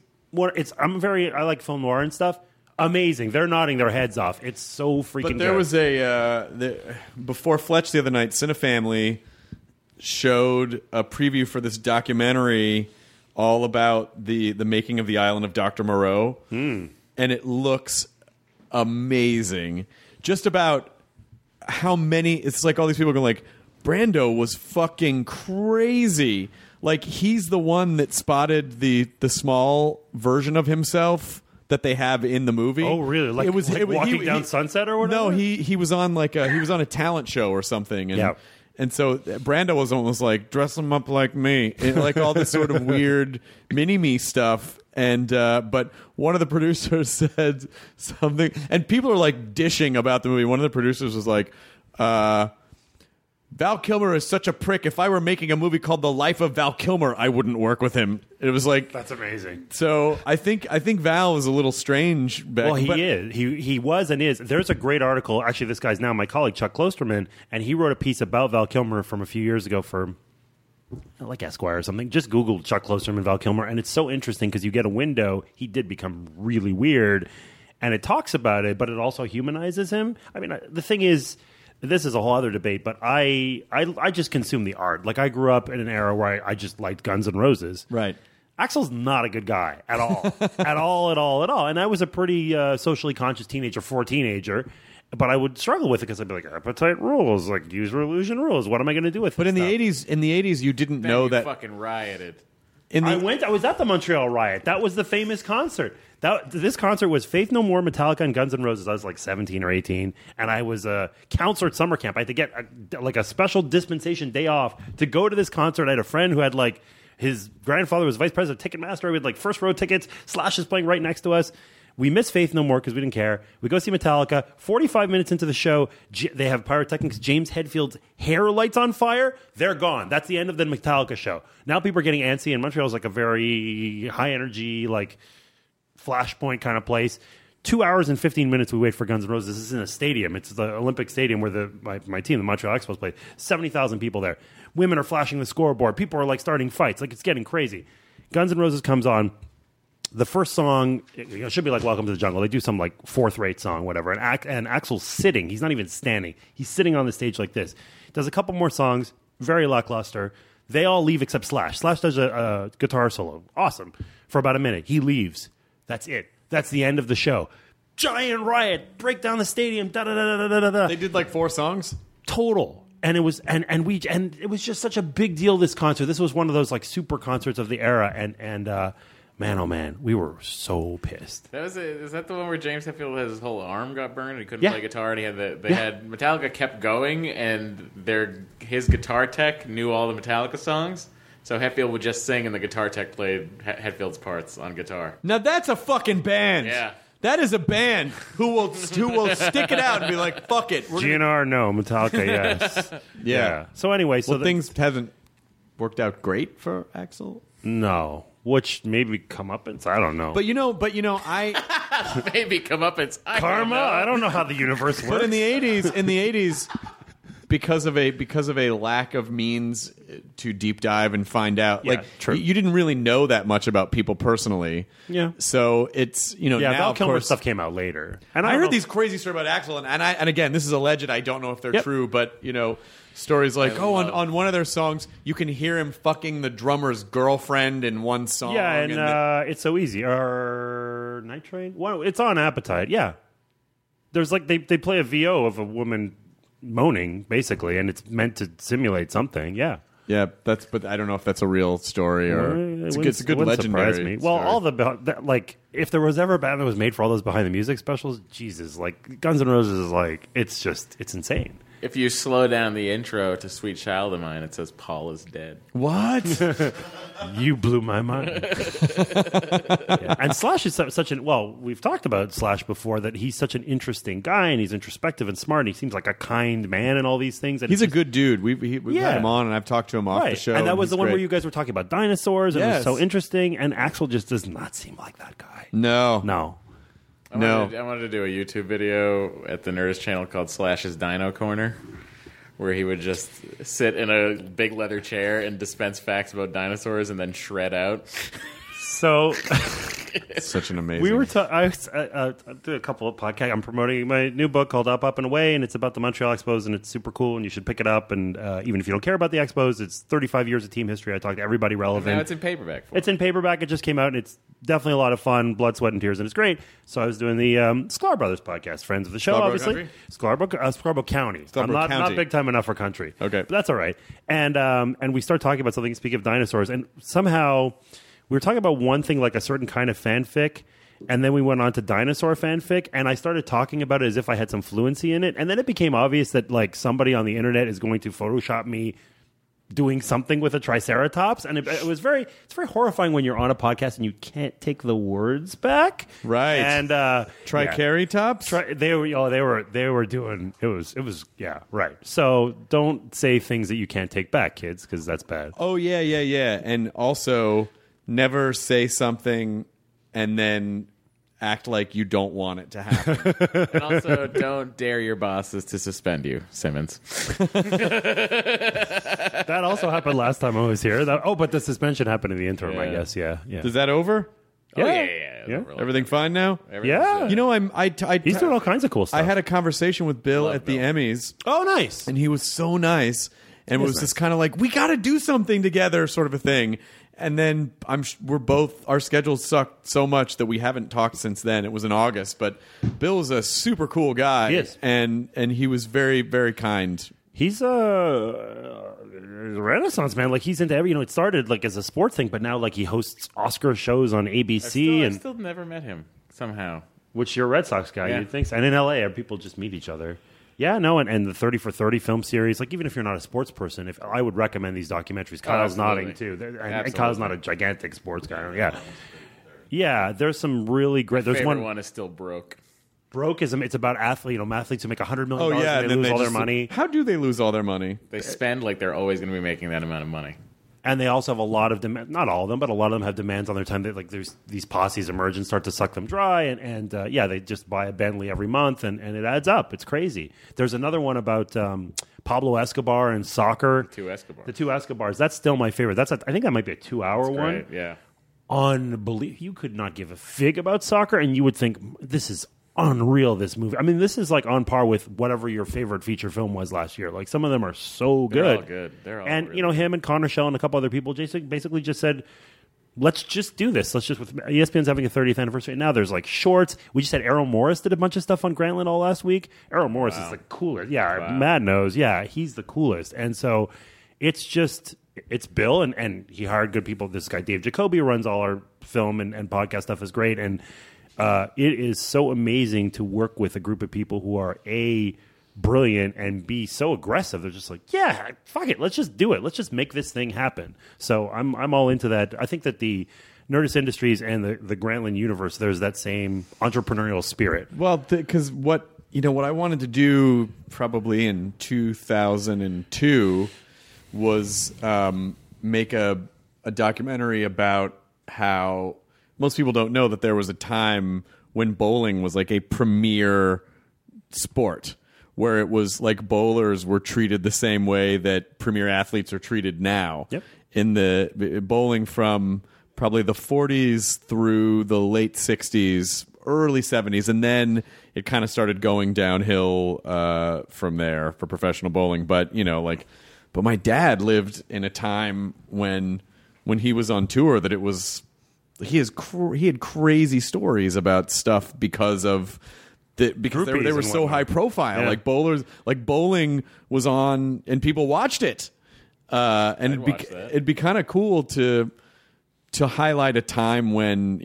I like film noir and stuff. Amazing. They're nodding their heads off. It's so freaking good. But there was before Fletch the other night, Cinefamily showed a preview for this documentary all about the making of the island of Dr. Moreau. And it looks amazing. Just about how many, it's like all these people going like, Brando was fucking crazy. Like, he's the one that spotted the small version of himself that they have in the movie. Oh, really? Like Walking Down Sunset or whatever? No, he was on he was on a talent show or something. And, and so Brando was almost like, dress him up like me. And like all this sort of weird mini-me stuff. And but one of the producers said something, and people are like dishing about the movie. One of the producers was like, Val Kilmer is such a prick. If I were making a movie called The Life of Val Kilmer, I wouldn't work with him. It was like, that's amazing. So I think Val is a little strange. Well, is. He was and is. There's a great article. Actually, this guy's now my colleague, Chuck Klosterman, and he wrote a piece about Val Kilmer from a few years ago for like Esquire or something. Just Google Chuck Klosterman, Val Kilmer, and it's so interesting because you get a window. He did become really weird, and it talks about it, but it also humanizes him. I mean, the thing is, this is a whole other debate, but I just consume the art. Like, I grew up in an era where I just liked Guns N' Roses. Right. Axl's not a good guy at all. at all. And I was a pretty socially conscious teenager for a teenager, but I would struggle with it because I'd be like, appetite rules, like user illusion rules. What am I going to do with it? But in the 80s, you didn't know that. Fucking rioted. I was at the Montreal Riot. That was the famous concert. This concert was Faith No More, Metallica, and Guns N' Roses. I was like 17 or 18, and I was a counselor at summer camp. I had to get a special dispensation day off to go to this concert. I had a friend who had like his grandfather was vice president of Ticketmaster. We had like first row tickets. Slash is playing right next to us. We missed Faith No More because we didn't care. We go see Metallica. 45 minutes into the show, they have pyrotechnics. James Hetfield's hair lights on fire. They're gone. That's the end of the Metallica show. Now people are getting antsy, and Montreal's like a very high energy, like flashpoint kind of place. 2 hours and 15 minutes we wait for Guns N' Roses. This is in a stadium. It's the Olympic Stadium where my team, the Montreal Expos, played. 70,000 people there. Women are flashing the scoreboard. People are like starting fights. Like, it's getting crazy. Guns N' Roses comes on. The first song should be like Welcome to the Jungle. They do some like fourth-rate song, whatever. And Axl's sitting. He's not even standing. He's sitting on the stage like this. Does a couple more songs. Very lackluster. They all leave except Slash. Slash does a guitar solo. Awesome. For about a minute. He leaves. That's it. That's the end of the show. Giant riot. Break down the stadium. Da-da-da-da-da-da-da. They did like 4 songs? Total. And it was and it was just such a big deal, this concert. This was one of those like super concerts of the era. And man, oh man, we were so pissed. Is that the one where James Hetfield his whole arm got burned and he couldn't play guitar? And he had had Metallica kept going, and his guitar tech knew all the Metallica songs. So Hetfield would just sing, and the guitar tech played Hetfield's parts on guitar. Now that's a fucking band. Yeah. That is a band who will stick it out and be like, fuck it. GNR, no. Metallica, yes. Yeah. So anyway, things haven't worked out great for Axl. No. Which maybe comeuppance, I don't know. But you know, I maybe comeuppance. Karma. I don't know how the universe works. But in the '80s, because of a lack of means to deep dive and find out, true. You didn't really know that much about people personally. Yeah. So it's now Val of Kilmer course stuff came out later, and I heard these crazy stories about Axl, and again, this is alleged. I don't know if they're true, but stories like, on one of their songs, you can hear him fucking the drummer's girlfriend in one song. Yeah, and It's So Easy or Night Train. Well, it's on Appetite. Yeah, there's like they play a VO of a woman moaning basically, and it's meant to simulate something. Yeah. Yeah, but I don't know if that's a real story or it's a good legendary surprise me. story. Well, all if there was ever a band that was made for all those behind the music specials, Jesus, like Guns N' Roses is like it's insane. If you slow down the intro to Sweet Child of Mine, it says Paul is dead. What? You blew my mind. Yeah. And Slash is such we've talked about Slash before, that he's such an interesting guy, and he's introspective and smart, and he seems like a kind man and all these things. And he's a good dude. We've had him on, and I've talked to him off the show. And that was the one great. where you guys were talking about dinosaurs, and it was so interesting, and Axl just does not seem like that guy. No. I wanted to do a YouTube video at the Nerdist channel called Slash's Dino Corner, where he would just sit in a big leather chair and dispense facts about dinosaurs and then shred out. So It's such an amazing. We were. I do a couple of podcasts. I'm promoting my new book called Up, Up and Away, and it's about the Montreal Expos, and it's super cool, and you should pick it up. And even if you don't care about the Expos, it's 35 years of team history. I talked to everybody relevant. Now it's in paperback. It's in paperback. It just came out, and it's definitely a lot of fun, blood, sweat, and tears, and it's great. So I was doing the Sklar Brothers podcast, friends of the show, Scarborough obviously. Scarborough County. Scarborough I'm County. not big time enough for country. Okay. But that's all right. And we start talking about something, speaking of dinosaurs, and somehow we were talking about one thing, like a certain kind of fanfic, and then we went on to dinosaur fanfic, and I started talking about it as if I had some fluency in it, and then it became obvious that like somebody on the internet is going to Photoshop me doing something with a triceratops, and it's very horrifying when you're on a podcast and you can't take the words back. Right. And Triceratops? They were doing it was right. So don't say things that you can't take back, kids, because that's bad. Oh yeah. And also never say something and then act like you don't want it to happen. And also, don't dare your bosses to suspend you, Simmons. That also happened last time I was here. But the suspension happened in the interim, I guess. Yeah. Is that over? Yeah. Everything fine now? Yeah. You know, he's doing all kinds of cool stuff. I had a conversation with Bill at the Emmys. Oh, nice. And he was so nice. And it was just kind of like, we got to do something together sort of a thing. And then our schedules sucked so much that we haven't talked since then. It was in August, but Bill's a super cool guy. He is. And he was very, very kind. He's a Renaissance man. Like he's into it started like as a sports thing, but now like he hosts Oscar shows on ABC. I still never met him somehow. Which you're a Red Sox guy, Yeah. you'd think so. And in LA, people just meet each other. Yeah, no, and the 30 for 30 film series, like even if you're not a sports person, I would recommend these documentaries. Kyle's nodding too. And Kyle's not a gigantic sports guy. Yeah, there's some really great. There's Favorite one is still Broke. Broke is it's about athletes who make $100 million and and they then lose all their money. How do they lose all their money? They spend like they're always going to be making that amount of money. And they also have a lot of demand. Not all of them, but a lot of them have demands on their time. There's these posses emerge and start to suck them dry. And they just buy a Bentley every month, and it adds up. It's crazy. There's another one about Pablo Escobar and soccer. The two Escobars. The two Escobars. That's still my favorite. I think that might be a 2-hour one. Great, yeah. unbelievable. You could not give a fig about soccer, and you would think, this is unreal, this movie. I mean, this is like on par with whatever your favorite feature film was last year. Like, some of them are so good. They're all good. They're all and, really you know, him and Connor Shell and a couple other people basically just said, let's just do this. Let's just, with ESPN's having a 30th anniversary. Now there's like shorts. We just had Errol Morris did a bunch of stuff on Grantland all last week. Errol Morris is the coolest. Yeah, Matt knows. Yeah, he's the coolest. And so it's Bill, and he hired good people. This guy, Dave Jacoby, who runs all our film and podcast stuff, is great. And it is so amazing to work with a group of people who are brilliant and be so aggressive. They're just like, yeah, fuck it, let's just do it. Let's just make this thing happen. So I'm all into that. I think that the Nerdist Industries and the Grantland universe, there's that same entrepreneurial spirit. Well, because what I wanted to do probably in 2002 was make a documentary about how most people don't know that there was a time when bowling was like a premier sport, where it was like bowlers were treated the same way that premier athletes are treated now. Yep. In the bowling from probably the 40s through the late 60s, early 70s, and then it kind of started going downhill from there for professional bowling. But but my dad lived in a time when he was on tour that it was he had crazy stories about stuff because they were so high profile. Yeah. Like bowling was on and people watched it. And it'd be kind of cool to highlight a time when,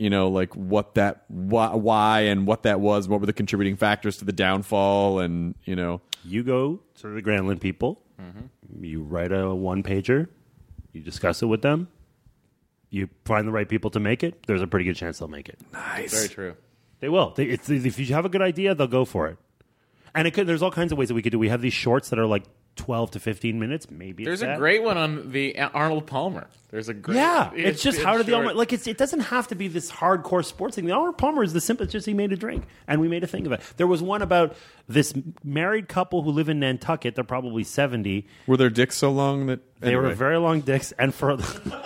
why and what that was, what were the contributing factors to the downfall, and, You go to the Grantland people, you write a one-pager, you discuss it with them, you find the right people to make it, there's a pretty good chance they'll make it. Nice. Very true. They will. If you have a good idea, they'll go for it. And there's all kinds of ways that we could do. We have these shorts that are like 12 to 15 minutes. Maybe there's a great one on the Arnold Palmer. There's a great it's just how did the short. Arnold, it doesn't have to be this hardcore sports thing. The Arnold Palmer is the simplest. Just he made a drink and we made a thing of it. There was one about this married couple who live in Nantucket. They're probably 70. Were their dicks so long that they were very long dicks? And for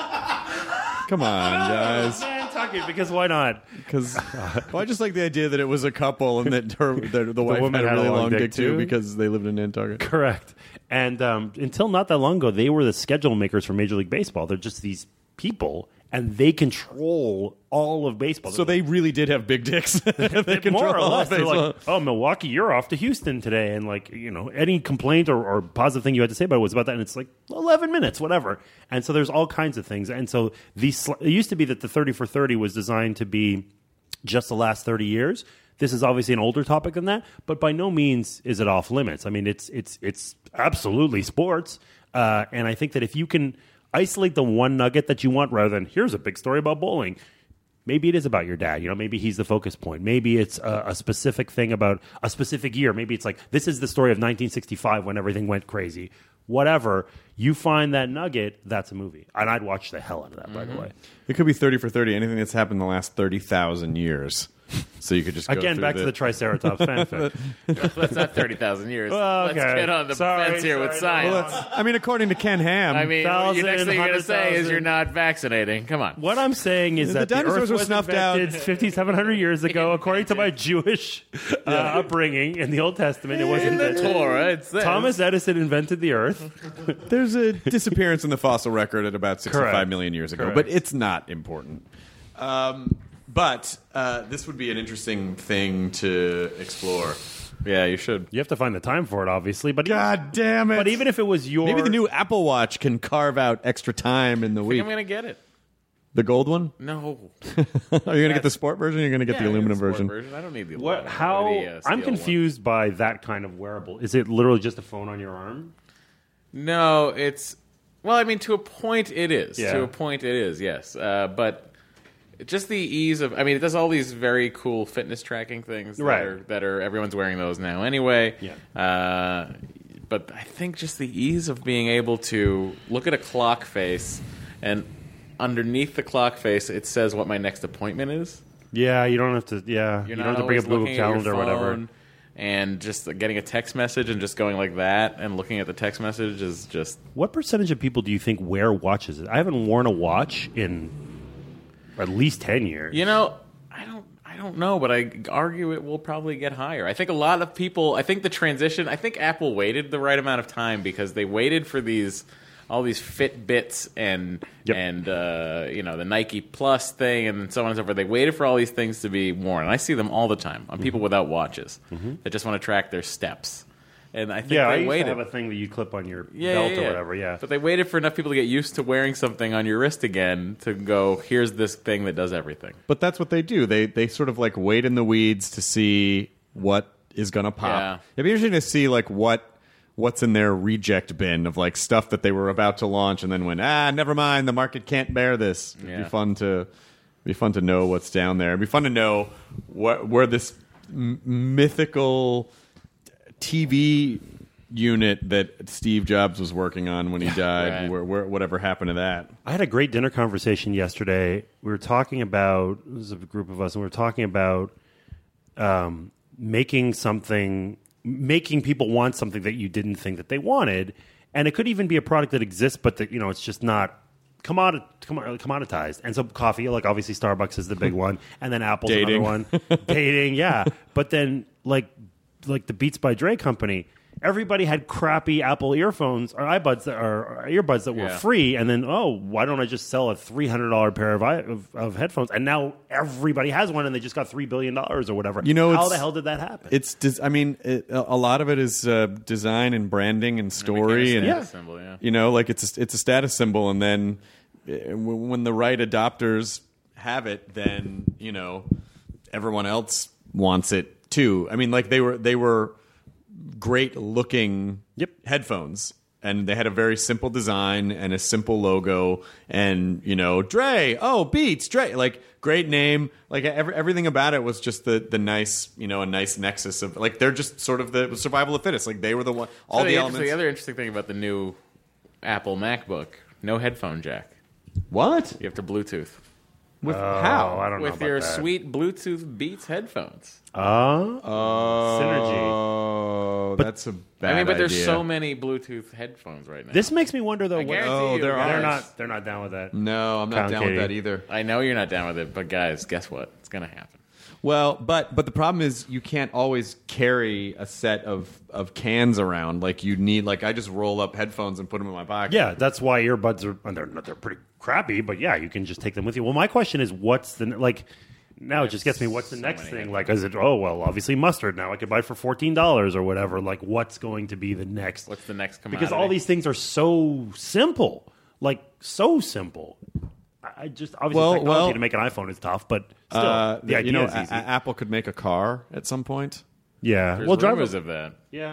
come on, guys. Nantucket, because why not? Because I just like the idea that it was a couple and that the wife had a really long dick too because they lived in Nantucket. Correct. And until not that long ago, they were the schedule makers for Major League Baseball. They're just these people, and they control all of baseball. So they really did have big dicks. They more or less. They're like, oh, Milwaukee, you're off to Houston today. And any complaint or positive thing you had to say about it was about that. And it's like 11 minutes, whatever. And so there's all kinds of things. And so it used to be that the 30 for 30 was designed to be just the last 30 years. This is obviously an older topic than that, but by no means is it off limits. I mean, it's absolutely sports. And I think that if you can isolate the one nugget that you want rather than here's a big story about bowling, maybe it is about your dad. Maybe he's the focus point. Maybe it's a specific thing about a specific year. Maybe it's like this is the story of 1965 when everything went crazy. Whatever. You find that nugget, that's a movie. And I'd watch the hell out of that, by the way. It could be 30 for 30, anything that's happened in the last 30,000 years. So you could just go again back to the Triceratops fanfic. That's not 30,000 years. Well, okay. Let's get on the fence here with science. Well, according to Ken Ham, the next thing you're going to say is you're not vaccinating. Come on. What I'm saying is that the dinosaurs Earth were was snuffed invented out 5,700 years ago, according to my Jewish upbringing in the Old Testament. It wasn't in the Torah. It says. Thomas Edison invented the Earth. There's a disappearance in the fossil record at about 65 million years ago, but it's not important. But this would be an interesting thing to explore. Yeah, you should. You have to find the time for it, obviously. But God damn it! But even if it was maybe the new Apple Watch can carve out extra time in the week. I'm going to get it. The gold one? No. Are you going to get the sport version? Or are you going to get the aluminum version? I don't need the aluminum. I'm confused by that kind of wearable. Is it literally just a phone on your arm? No, it's... Well, I mean, to a point it is. Yeah. To a point it is, yes. But just the ease of... I mean, it does all these very cool fitness tracking things that are everyone's wearing those now anyway. Yeah. But I think just the ease of being able to look at a clock face and underneath the clock face it says what my next appointment is. Yeah, you don't have to... Yeah, you don't have to bring up Google Calendar or whatever. And just getting a text message and just going like that and looking at the text message is just... What percentage of people do you think wear watches? I haven't worn a watch in at least 10 years. You know, I don't know, but I argue it will probably get higher. I think a lot of people. I think the transition. I think Apple waited the right amount of time because they waited for all these Fitbits and the Nike Plus thing and so on and so forth. They waited for all these things to be worn, and I see them all the time on people without watches that just want to track their steps. And I think I they used waited. to have a thing that you clip on your belt or whatever. Yeah, but they waited for enough people to get used to wearing something on your wrist again to go, here's this thing that does everything. But that's what they do. They sort of like wait in the weeds to see what is going to pop. Yeah. It'd be interesting to see like what's in their reject bin of like stuff that they were about to launch and then went, never mind, the market can't bear this. It'd be fun to know what's down there. It'd be fun to know where this mythical TV unit that Steve Jobs was working on when he died, Right. where whatever happened to that. I had a great dinner conversation yesterday. We were talking about, it was a group of us, and we were talking about making people want something that you didn't think that they wanted. And it could even be a product that exists, but that, it's just not commoditized. And so coffee, like obviously Starbucks is the big one, and then Apple's Dating. another one. Dating, yeah. But then like the Beats by Dre company, everybody had crappy Apple earphones or earbuds that were free, and then why don't I just sell a $300 pair of headphones? And now everybody has one, and they just got $3 billion or whatever. How the hell did that happen? A lot of it is design and branding and story, and status symbol, yeah. it's a status symbol, and then when the right adopters have it, then everyone else wants it too. I mean, like they were great looking headphones, and they had a very simple design and a simple logo, and Dre, Beats, Dre, like great name, like everything about it was just the nice, a nice nexus of like they're just sort of the survival of the fittest. Like they were the one, all the elements. The other interesting thing about the new Apple MacBook, no headphone jack. What? You have to Bluetooth. With how? I don't know With about your that. sweet Bluetooth Beats headphones. Synergy. Oh, that's a bad but there's idea. so many Bluetooth headphones right now. This makes me wonder though. guarantee you, there are. They're not down with that. No, I'm not Count down Katie. with that either. I know you're not down with it, but guys, guess what? It's gonna happen. Well, but the problem is you can't always carry a set of cans around. Like you need, like I just roll up headphones and put them in my pocket. Yeah, that's why earbuds are they're pretty crappy, but yeah, you can just take them with you. Well, my question is, what's the like? Now it just gets me. What's the next thing? Like, is it? Oh, well, obviously mustard. Now I could buy it for $14 or whatever. Like, what's going to be the next? What's the next commodity? Because all these things are so simple, like so simple. I just obviously technology to make an iPhone is tough, but still, the idea is easy. Apple could make a car at some point. Yeah, There's well, rumors of that. Yeah,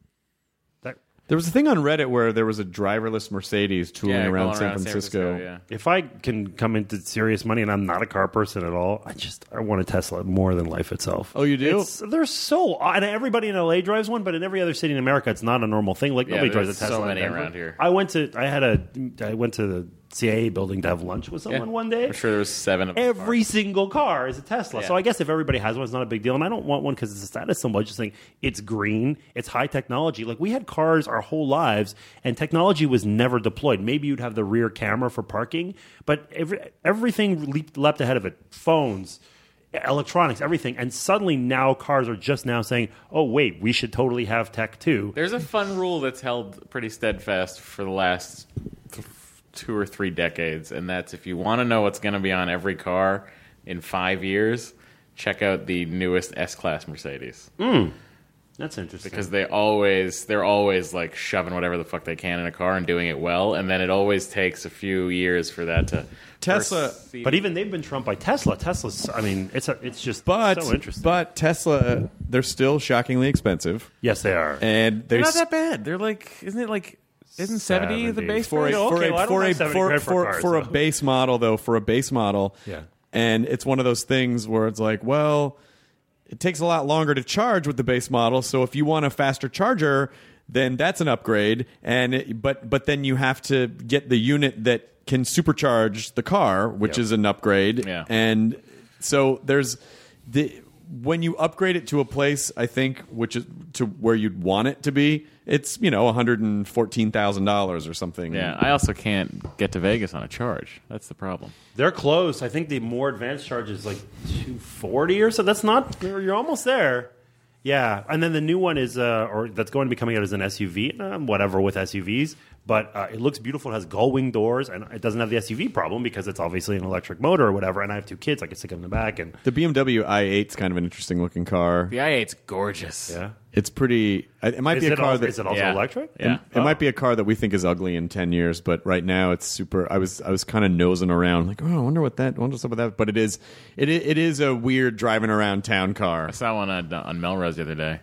There was a thing on Reddit where there was a driverless Mercedes tooling around San Francisco. yeah. if I can come into serious money and I'm not a car person at all, I want a Tesla more than life itself. Oh, you do? They're so and everybody in LA drives one, but in every other city in America, it's not a normal thing. Like nobody drives a there's Tesla. so in many Denver. around here. I went to the CIA building to have lunch with someone one day. I'm sure there was 7 of them. Every single car is a Tesla. Yeah. So I guess if everybody has one, it's not a big deal. And I don't want one because it's a status symbol. I just think it's green. It's high technology. Like we had cars our whole lives and technology was never deployed. Maybe you'd have the rear camera for parking, but everything leapt ahead of it. Phones, electronics, everything. And suddenly now cars are just now saying, oh, wait, we should totally have tech too. There's a fun rule that's held pretty steadfast for the last 2 or 3 decades, and that's if you want to know what's going to be on every car in 5 years, check out the newest S-Class Mercedes. That's interesting. Because they're always like shoving whatever the fuck they can in a car and doing it well, and then it always takes a few years for that to Tesla. But even they've been trumped by Tesla. Tesla's, I mean, it's just But so interesting. but Tesla, they're still shockingly expensive, yes, they are. and They're not that bad. They're like, isn't 70 the base for price? a base model though. For a base model, Yeah. And it's one of those things where it's like, well, it takes a lot longer to charge with the base model. So if you want a faster charger, then that's an upgrade. But then you have to get the unit that can supercharge the car, which is an upgrade. Yeah. And so there's when you upgrade it to a place, I think, which is to where you'd want it to be, it's $114,000 or something. Yeah, I also can't get to Vegas on a charge. That's the problem. They're close. I think the more advanced charge is like $240 or so. That's not. You're almost there. Yeah, and then the new one is, or that's going to be coming out as an SUV, whatever with SUVs. But it looks beautiful. It has gull-wing doors, and it doesn't have the SUV problem because it's obviously an electric motor or whatever. And I have 2 kids; I can stick them in the back. And the BMW i8 is kind of an interesting looking car. The i8's gorgeous. Yeah, it's pretty. It might be a car that is it also electric? Yeah, it might be a car that we think is ugly in 10 years, but right now it's super. I was kind of nosing around, like, oh, I wonder what's up with that. But it is a weird driving around town car. I saw one on Melrose the other day.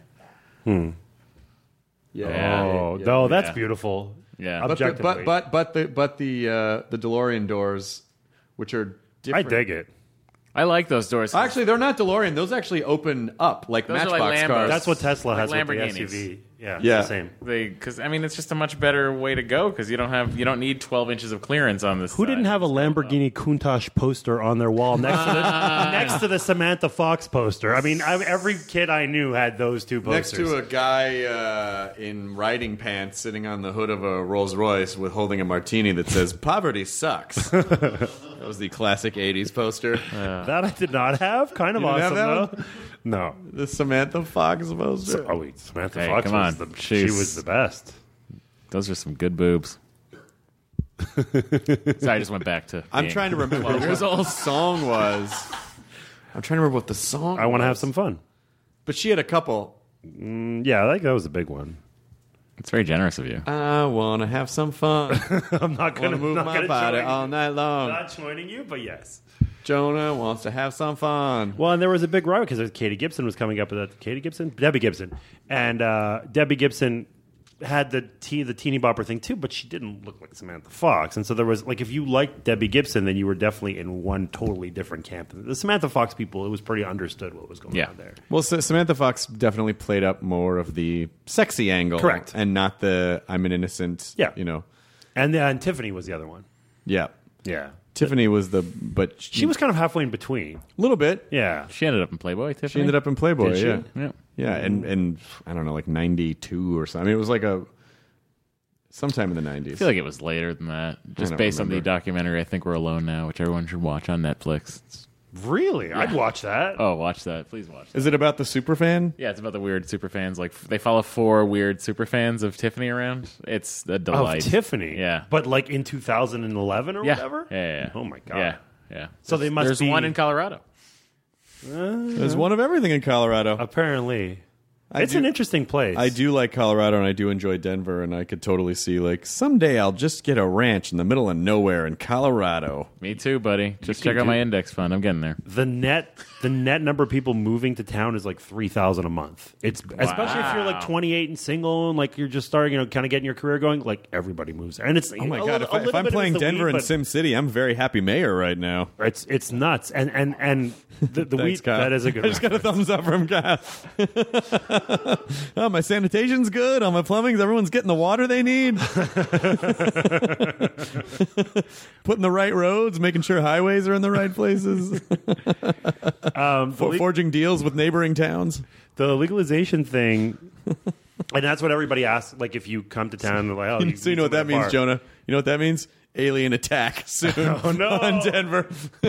Yeah. Oh, no, that's beautiful. Yeah, but the Objectively. the DeLorean doors, which are different. I dig it. I like those doors. Actually, they're not DeLorean. Those actually open up like Those are Matchbox like Lambos. cars. That's what Tesla Like has with the Lamborghinis. SUV. Yeah, Yeah. it's the same. Because it's just a much better way to go because you don't need 12 inches of clearance on this. Who didn't have a Lamborghini Countach poster on their wall next to the Samantha Fox poster? I mean, every kid I knew had those 2 posters. Next to a guy in riding pants sitting on the hood of a Rolls Royce with holding a martini that says "Poverty sucks." That was the classic '80s poster. That I did not have. Kind of You didn't awesome, have though. No. The Samantha Fox poster. Oh, wait. Samantha Hey, Fox come on. she was the best. Those are some good boobs. Sorry, I just went back to. I'm trying to remember what the whole song was. I'm trying to remember what the song. I want to was. have some fun. But she had a couple. Yeah, I think that was a big one. It's very generous of you. I want to have some fun. I'm not going Want to move my body all night long. Not joining you, but yes. Jonah wants to have some fun. Well, and there was a big rival because Katie Gibson was coming up with that. Debbie Gibson. And Debbie Gibson had the teeny bopper thing too, but she didn't look like Samantha Fox. And so there was, like, if you liked Debbie Gibson, then you were definitely in one totally different camp. The Samantha Fox people, it was pretty understood what was going on there. Well, Samantha Fox definitely played up more of the sexy angle. Correct. And not the I'm an innocent, Yeah. And Tiffany was the other one. Yeah. Yeah. Tiffany was but She was kind of halfway in between. a little bit. Yeah. She ended up in Playboy. Tiffany. She ended up in Playboy, Did she? yeah. Yeah. Yeah, and I don't know, like 92 or something. I mean, it was like sometime in the 90s. I feel like it was later than that. Just don't based on the remember. documentary, I Think We're Alone Now, which everyone should watch on Netflix. Really? I'd watch that. Oh, watch that. Please watch that. Is it about the superfan? Yeah, it's about the weird superfans. Like, they follow 4 weird superfans of Tiffany around. It's a delight. Of Tiffany? Yeah. But like in 2011 or Yeah. whatever? Yeah. Oh, my God. Yeah. Yeah. So they must There's be... one in Colorado. There's one of everything in Colorado. Apparently. I It's do- an interesting place. I do like Colorado, and I do enjoy Denver, and I could totally see, like, someday I'll just get a ranch in the middle of nowhere in Colorado. Me too, buddy. Just can check out do- my index fund. I'm getting there. The net number of people moving to town is like 3,000 a month. It's especially if you're like 28 and single and like you're just starting, kind of getting your career going. Like everybody moves, and it's Oh, my God. If I'm playing Denver and Sim City, I'm very happy mayor right now. it's nuts. And the Thanks, weed Kyle. that is a good. I just got a thumbs up from Kyle. Oh, my sanitation's good. All my plumbing's. Everyone's getting the water they need. Putting the right roads, making sure highways are in the right places. Forging deals with neighboring towns. The legalization thing, and that's what everybody asks. Like if you come to town, they're like, oh, So you know what that means, Jonah? You know what that means? Alien attack soon Oh, no. on Denver.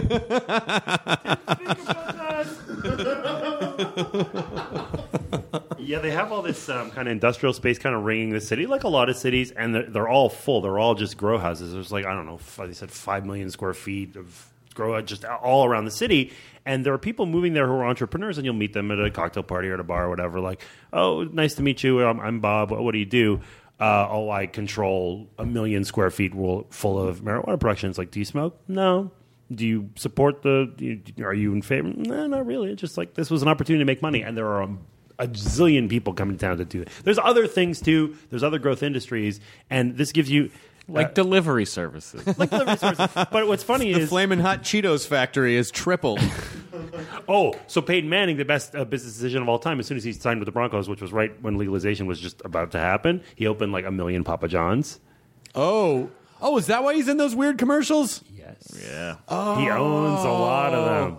Yeah, they have all this kind of industrial space kind of ringing the city, like a lot of cities, and they're all full. They're all just grow houses. There's like, I don't know, they said 5 million square feet of grow just all around the city. And there are people moving there who are entrepreneurs, and you'll meet them at a cocktail party or at a bar or whatever. Like, oh, nice to meet you. I'm Bob. What do you do? I control 1 million square feet full of marijuana production. It's like, do you smoke? No. Do you support are you in favor? No, not really. It's just like this was an opportunity to make money, and there are a zillion people coming to town to do it. There's other things too. There's other growth industries, and this gives you Like delivery services. like delivery services. But what's funny The is Flamin' Hot Cheetos factory is tripled. so Peyton Manning, the best business decision of all time, as soon as he signed with the Broncos, which was right when legalization was just about to happen, he opened like 1 million Papa John's. Oh, is that why he's in those weird commercials? Yes. Yeah. He owns a lot of them.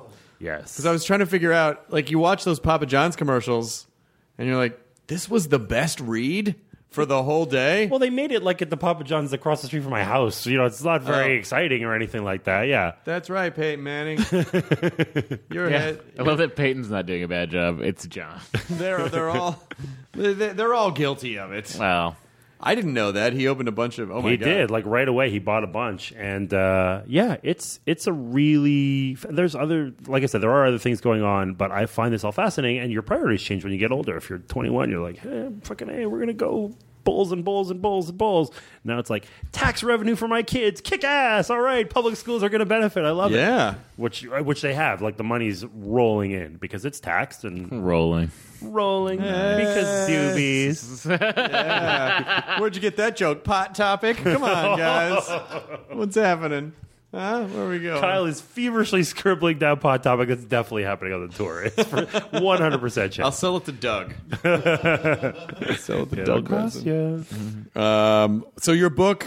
Yes. Because I was trying to figure out, like, you watch those Papa John's commercials, and you're like, this was the best read for the whole day? Well, they made it like at the Papa John's across the street from my house. You know, it's not very exciting or anything like that. Yeah. That's right, Peyton Manning. You're Yeah. ahead. I love that Peyton's not doing a bad job. It's John. They're all guilty of it. Well, I didn't know that. He opened a bunch of. Oh my He god! did, like right away. He bought a bunch, and it's a really. There's other, like I said, there are other things going on, but I find this all fascinating. And your priorities change when you get older. If you're 21, you're like, hey, we're gonna go bulls and bulls and bulls and bulls. Now it's like tax revenue for my kids, kick ass. All right, public schools are gonna benefit. I love it. Yeah, which they have. Like the money's rolling in because it's taxed and rolling because doobies. Yeah. Where'd you get that joke? Pot topic? Come on, guys. What's happening? Huh? Where we go? Kyle is feverishly scribbling down Pot Topic. That's definitely happening on the tour. It's for 100% chance. I'll sell it to Doug. Sell it to Doug Benson. So your book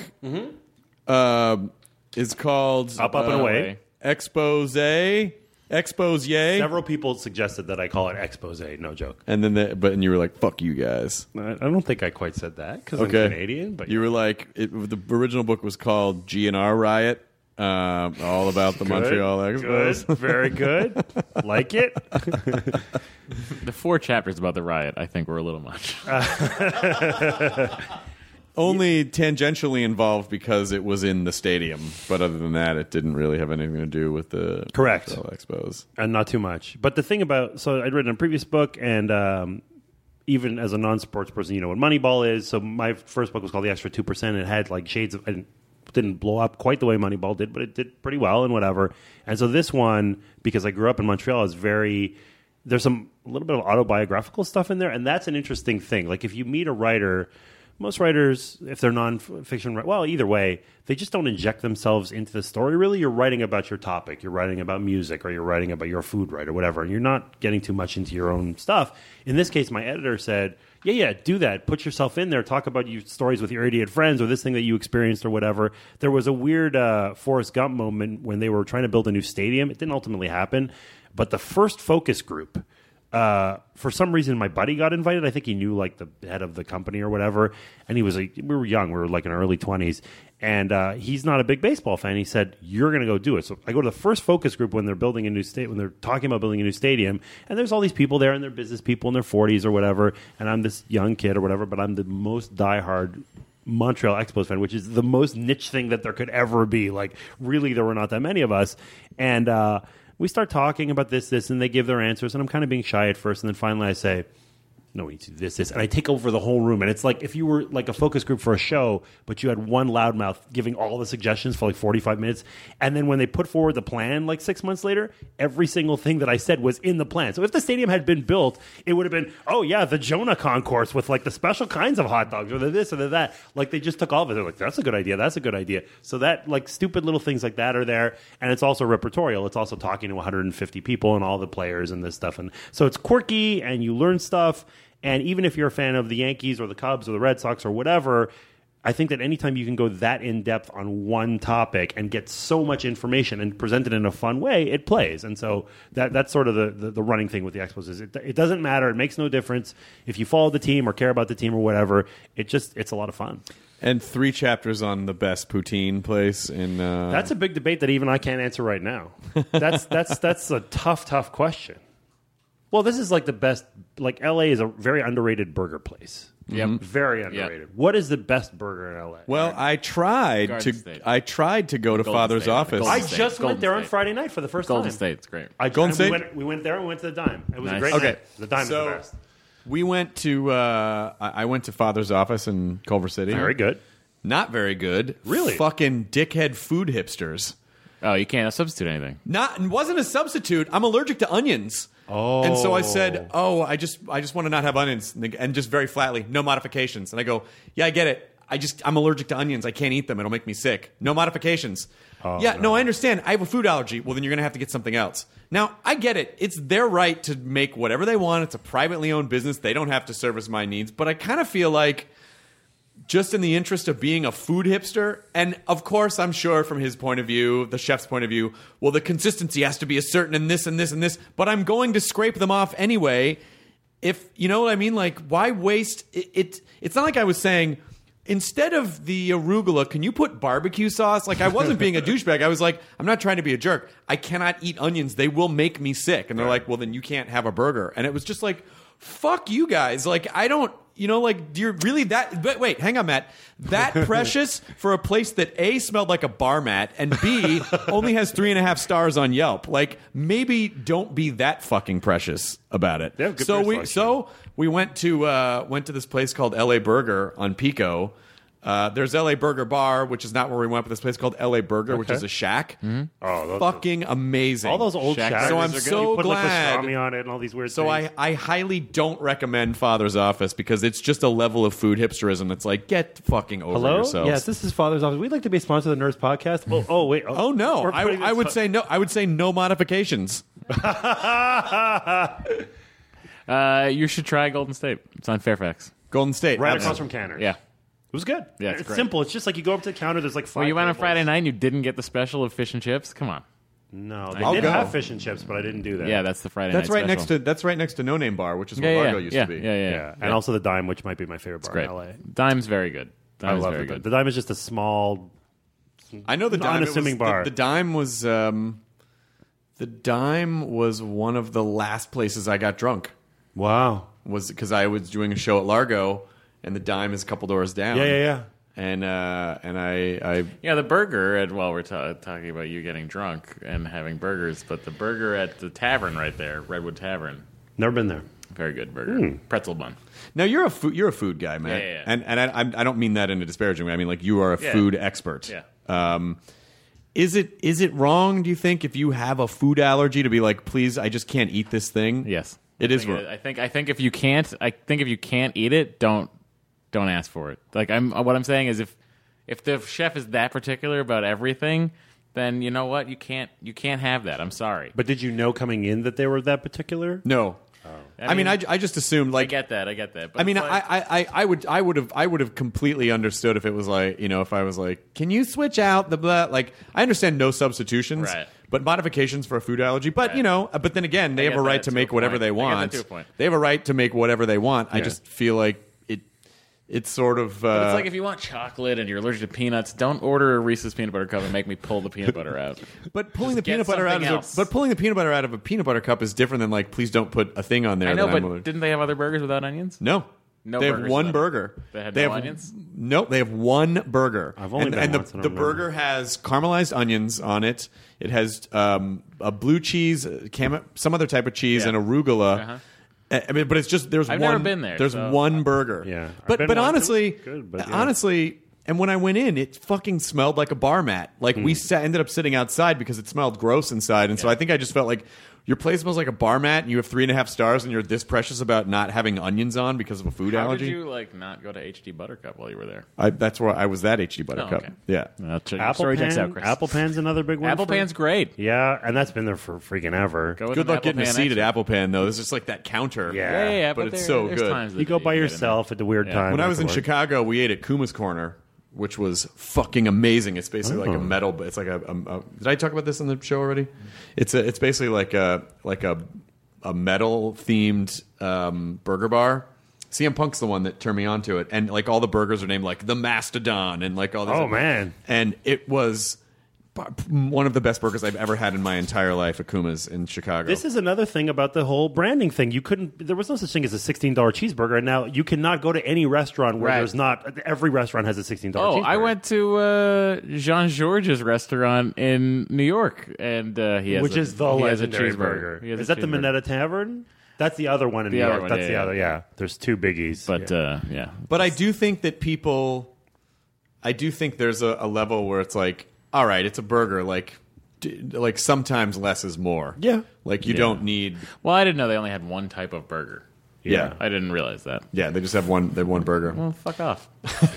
is called Up, and Away. Expose. Several people suggested that I call it expose. No joke. And then, and you were like, "Fuck you guys." I don't think I quite said that because I'm Canadian. But you were like, the original book was called GNR Riot. All about the Montreal Expos. Good. Very good. Like it. The 4 chapters about the riot, I think, were a little much. Only tangentially involved because it was in the stadium, but other than that, it didn't really have anything to do with the correct Montreal Expos, and not too much. But the thing about I'd written a previous book, and even as a non-sports person, you know what Moneyball is. So my first book was called The Extra 2%. It had like shades of. Didn't blow up quite the way Moneyball did, but it did pretty well and whatever. And so this one, because I grew up in Montreal, is there's a little bit of autobiographical stuff in there, and that's an interesting thing. Like if you meet a writer, most writers, if they're nonfiction, well, either way, they just don't inject themselves into the story. Really, you're writing about your topic, you're writing about music, or you're writing about your food, right, or whatever, and you're not getting too much into your own stuff. In this case, my editor said, yeah, do that. Put yourself in there. Talk about your stories with your idiot friends or this thing that you experienced or whatever. There was a weird Forrest Gump moment when they were trying to build a new stadium. It didn't ultimately happen. But the first focus group, for some reason, my buddy got invited. I think he knew like the head of the company or whatever. And he was like, we were young. We were like in our early 20s. And he's not a big baseball fan. He said, you're going to go do it. So I go to the first focus group when they're building a new when they're talking about building a new stadium. And there's all these people there, and they're business people in their 40s or whatever. And I'm this young kid or whatever, but I'm the most diehard Montreal Expos fan, which is the most niche thing that there could ever be. Like, really, there were not that many of us. And we start talking about this, and they give their answers. And I'm kind of being shy at first. And then finally I say, no, we need to do this. And I take over the whole room. And it's like if you were like a focus group for a show, but you had one loudmouth giving all the suggestions for like 45 minutes. And then when they put forward the plan like 6 months later, every single thing that I said was in the plan. So if the stadium had been built, it would have been, oh, yeah, the Jonah concourse with like the special kinds of hot dogs or the this or the that. Like they just took all of it. They're like, that's a good idea. That's a good idea. So that like stupid little things like that are there. And it's also repertorial. It's also talking to 150 people and all the players and this stuff. And so it's quirky and you learn stuff. And even if you're a fan of the Yankees or the Cubs or the Red Sox or whatever, I think that anytime you can go that in-depth on one topic and get so much information and present it in a fun way, it plays. And so that's sort of the running thing with the Expos is it doesn't matter. It makes no difference if you follow the team or care about the team or whatever. It's a lot of fun. And 3 chapters on the best poutine place in... That's a big debate that even I can't answer right now. That's a tough question. Well, this is like the best. Like LA is a very underrated burger place. Yep. Very underrated. Yep. What is the best burger in LA? Well, I tried to go to Golden Father's State. office. Golden I State. just went there on State. Friday night for the first Golden time. State, it's great. Golden State? We went there and went to the Dime. It was a Nice. great Okay. night. The Dime is the best. We went to. I went to Father's office in Culver City. Very good. Not very good. Really? Fucking dickhead food hipsters. Oh, you can't substitute anything. Wasn't a substitute. I'm allergic to onions. Oh. And so I said, I just want to not have onions. And just very flatly, no modifications. And I go, yeah, I get it. I'm allergic to onions. I can't eat them. It'll make me sick. No modifications. No, I understand. I have a food allergy. Well, then you're going to have to get something else. Now, I get it. It's their right to make whatever they want. It's a privately owned business. They don't have to service my needs. But I kind of feel like just in the interest of being a food hipster. And of course, I'm sure from his point of view, the chef's point of view, well, the consistency has to be a certain and this and this and this, but I'm going to scrape them off anyway. If you know what I mean, like, why waste it? It's not like I was saying, instead of the arugula, can you put barbecue sauce? Like, I wasn't being a douchebag. I was like, I'm not trying to be a jerk. I cannot eat onions. They will make me sick. And they're like, well, then you can't have a burger. And it was just like, fuck you guys. Like, I don't, like, do you really that? But wait, hang on, Matt. That precious for a place that A, smelled like a bar mat, and B, only has 3.5 stars on Yelp. Like, maybe don't be that fucking precious about it. Yeah, good We went to this place called LA Burger on Pico. There's LA Burger Bar, which is not where we went, but this place called LA Burger, which is a shack. Mm-hmm. Oh, fucking amazing! All those old shacks. So I'm you so put glad. pastrami on it and all these weird So things. I highly don't recommend Father's Office because it's just a level of food hipsterism that's like, get fucking over Hello? yourselves. Yes, this is Father's Office. We'd like to be sponsored of the Nerds Podcast. Wait. Oh no! We're putting I this would say no. I would say no modifications. You should try Golden State. It's on Fairfax. Golden State, right absolutely. across from Canner's. Yeah. It was good. Yeah, it's it's great. simple. It's just like you go up to the counter. There's like 5 Well, you went on tables. Friday night and you didn't get the special of fish and chips? Come on. No, they I'll did go. have fish and chips, but I didn't do that. Yeah, that's the Friday That's night right special. next to No Name Bar, which is where Largo used to be. Yeah. And also the Dime, which might be my favorite bar Great. in LA. Dime's very good. I Dime's love very the good. The Dime is just a small. I know the Dime. Unassuming bar. The Dime was. The Dime was one of the last places I got drunk. Wow. Was because I was doing a show at Largo, and the Dime is a couple doors down. Yeah. And I Yeah, the burger at we're talking about you getting drunk and having burgers, but the burger at the tavern right there, Redwood Tavern, Never been there. very good burger, pretzel bun. now you're a food guy, man. Yeah. And I don't mean that in a disparaging way. I mean, like, you are a Yeah. food expert. Yeah. Is it wrong, do you think, if you have a food allergy to be like, please, I just can't eat this thing? Yes, It is wrong. I think if you can't, eat it, don't ask for it. Like what I'm saying is if the chef is that particular about everything, then you know what, you can't have that. I'm sorry. But did you know coming in that they were that particular? No. I mean, I just assumed, like, I get that. But I mean, it's like, I would have completely understood if it was like, if I was like, can you switch out the blah? Like, I understand no substitutions, Right. but modifications for a food allergy. But but then again, they I have get a right that to to make a whatever point. they I get want. that to a point. They have a right to make whatever they want. I Yeah. just feel like it's sort of. But it's like if you want chocolate and you're allergic to peanuts, don't order a Reese's peanut butter cup and make me pull the peanut butter out. but pulling the get peanut butter out something else. but pulling the peanut butter out of a peanut butter cup is different than, like, please don't put a thing on there. I know, that I'm but allergic- didn't they have other burgers without onions? No. No they have burgers one without- burger. They had They no have onions? Nope, they have one burger. I've only been and once, I the don't remember. burger has caramelized onions on it. It has a blue cheese, some other type of cheese, Yeah. and arugula. Uh-huh. I mean, but it's just there's I've one. never been there, There's so- one burger. Yeah. I've but been but once. It honestly, was good, but yeah. honestly. And when I went in, it fucking smelled like a bar mat. Like, Hmm. we ended up sitting outside because it smelled gross inside. And so I think I just felt like, your place smells like a bar mat, and you have 3.5 stars, and you're this precious about not having onions on because of a food How allergy. did you not go to HD Buttercup while you were there? That's where I was at HD Buttercup. okay. Yeah. Story checks out, Chris. Apple Pan's another big one. Apple for- Pan's great. Yeah, and that's been there for freaking ever. Go with Good an luck Apple getting a Pan seat extra. at Apple Pan, though. There's just like that counter. Yeah. Yeah, but it's there's so good. times that You go by can get in yourself at the weird Yeah. time. When I was in after work. Chicago, we ate at Kuma's Corner, which was fucking amazing. It's basically like Oh. a metal. It's like a. Did I talk about this on the show already? It's basically like a metal themed burger bar. CM Punk's the one that turned me onto it, and like all the burgers are named like the Mastodon and like all this. Oh, man. And it was one of the best burgers I've ever had in my entire life at Kuma's in Chicago. This is another thing about the whole branding thing. There was no such thing as a $16 cheeseburger, and now you cannot go to any restaurant where Right. there's not. Every restaurant has a $16 Oh, cheeseburger. I went to Jean Georges restaurant in New York, and he has which is the he has a legendary cheeseburger. burger. He has Is a that the cheeseburger. Minetta Tavern? That's the other one in The New other York. one, That's yeah, the yeah. other. Yeah, there's two biggies. But yeah. But I do think that I do think there's a level where it's like, all right, it's a burger. Like sometimes less is more. Yeah. Like you Yeah. don't need. Well, I didn't know they only had one type of burger. Yeah. I didn't realize that. Yeah, they just have one. They have one burger. Well, fuck off.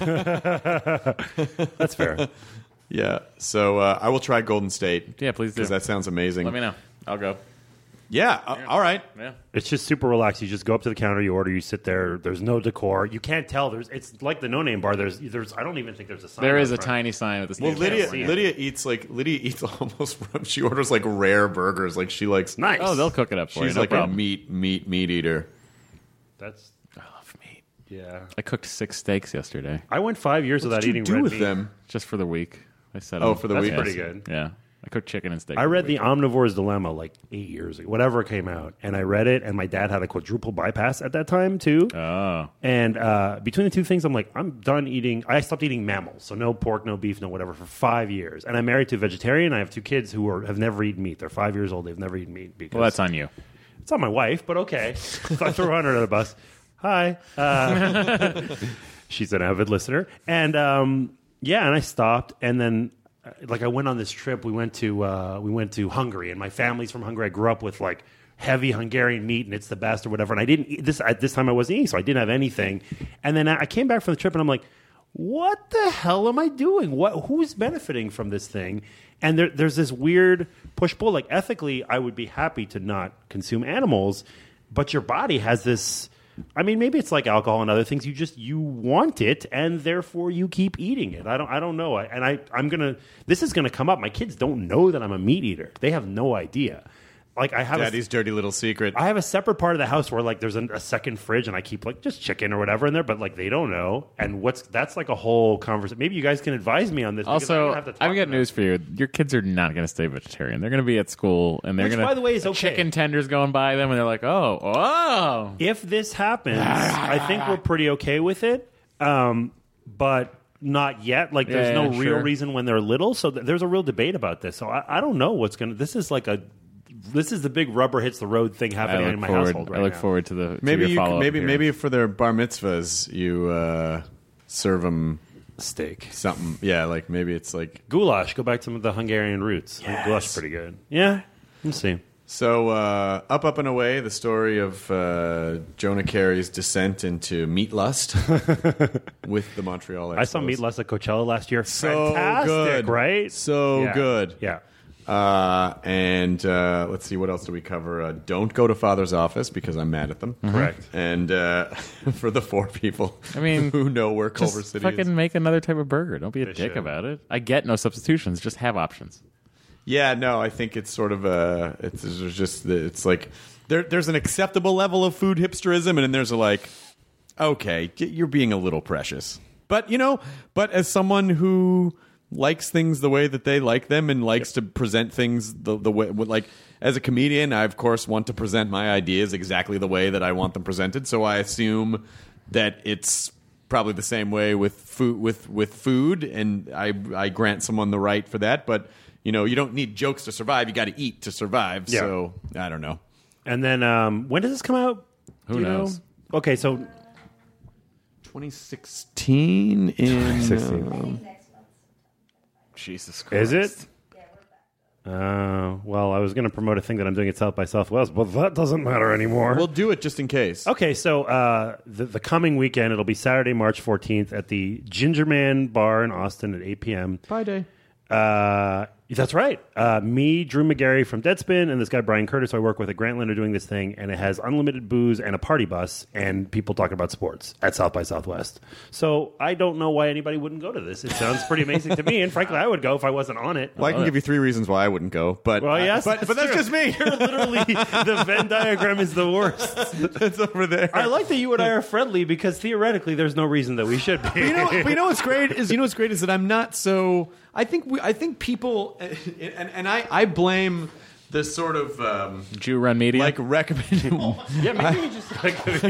That's fair. Yeah. So I will try Golden State. Yeah, please do. Because that sounds amazing. Let me know. I'll go. Yeah. All right. Yeah. It's just super relaxed. You just go up to the counter, you order, you sit there. There's no decor. You can't tell. It's like the No Name Bar. There's. I don't even think there's a sign. There out is a front. tiny sign with the Well, Steve Lydia eats almost. She orders like rare burgers. Like she likes. Nice. Oh, they'll cook it up for you. She's No like problem. a meat eater. That's. I love meat. Yeah. I cooked 6 steaks yesterday, I went 5 years without What did you eating do red with meat. them? just for the week. I said, Oh, for the That's week. pretty good. Yeah, I cooked chicken and steak. I for read the The week. Omnivore's Dilemma like 8 years ago, whatever came out, and I read it, and my dad had a quadruple bypass at that time too. Oh, And between the two things, I'm like, I'm done eating. I stopped eating mammals, so no pork, no beef, no whatever, for 5 years. And I'm married to a vegetarian. I have 2 kids who have never eaten meat. They're 5 years old. They've never eaten meat. Because well, that's on you. It's on my wife, but okay. So I threw her under the bus. Hi. She's an avid listener. And yeah, and I stopped. And then like I went on this trip. We went to Hungary, and my family's from Hungary. I grew up with like heavy Hungarian meat, and it's the best or whatever. And I didn't eat this at this time. I wasn't eating, so I didn't have anything. And then I came back from the trip, and I'm like, what the hell am I doing? Who's benefiting from this thing? And there's this weird push-pull. Like ethically, I would be happy to not consume animals, but your body has this. I mean, maybe it's like alcohol and other things. You want it, and therefore you keep eating it. I don't know. This is gonna come up. My kids don't know that I'm a meat eater. They have no idea. Like I have Daddy's dirty little secret. I have a separate part of the house where like there's a second fridge, and I keep like just chicken or whatever in there, but like they don't know. And that's like a whole conversation. Maybe you guys can advise me on this. because I'm Also, gonna have to talk I've got to them. news for you. Your kids are not going to stay vegetarian. They're going to be at school, and they're Which, going to. by the way, is okay. Chicken tenders going by them, and they're like, "Oh." If this happens, I think we're pretty okay with it, but not yet. Like, there's Yeah, no real sure. reason when they're little. So there's a real debate about this. So I don't know what's going to. This is the big rubber hits the road thing happening in my household right I look now. forward to the Maybe to your you follow-up maybe appearance. for their bar mitzvahs you serve them Steak. something. Yeah, like maybe it's like Goulash. Go back to the Hungarian roots. Yes. Goulash is pretty good. Yeah. Let's see. so. Up and Away, the story of Jonah Carey's descent into meat lust with the Montreal Expos. I saw Meat Lust at Coachella last year. So Fantastic, good, right? So Yeah. good. Yeah. And let's see, what else do we cover? Don't go to Father's office because I'm mad at them. Correct. And for the 4 people, I mean, who know where Culver Just City fucking is. make another type of burger. Don't be a They dick should. about it. I get no substitutions. Just have options. Yeah, no, I think it's sort of it's like there's an acceptable level of food hipsterism, and then there's a like, okay, you're being a little precious. But but as someone who likes things the way that they like them and likes to present things the way, like as a comedian, I of course want to present my ideas exactly the way that I want them presented. So I assume that it's probably the same way with food, and I grant someone the right for that. But you don't need jokes to survive. You got to eat to survive. Yeah. So I don't know. And then when does this come out? Who Do you knows? know? Okay, so 2016 in Jesus Christ. is it? Well, I was going to promote a thing that I'm doing at South by Southwest, but that doesn't matter anymore. We'll do it just in case. Okay, so the coming weekend, it'll be Saturday, March 14th at the Gingerman Bar in Austin at 8 p.m. Bye day. That's right. Me, Drew McGarry from Deadspin, and this guy Brian Curtis, who I work with at Grantland, are doing this thing, and it has unlimited booze and a party bus, and people talking about sports at South by Southwest. So I don't know why anybody wouldn't go to this. It sounds pretty amazing to me, and frankly, I would go if I wasn't on it. Well, I can give you 3 reasons why I wouldn't go, but Well, yes, but that's true. just me. You're literally the Venn diagram is the worst. It's over there. I like that you and I are friendly because theoretically, there's no reason that we should be. But you know what's great is that I'm not so. I think people, and I blame the sort of Jew run media. like recommend Yeah, maybe you just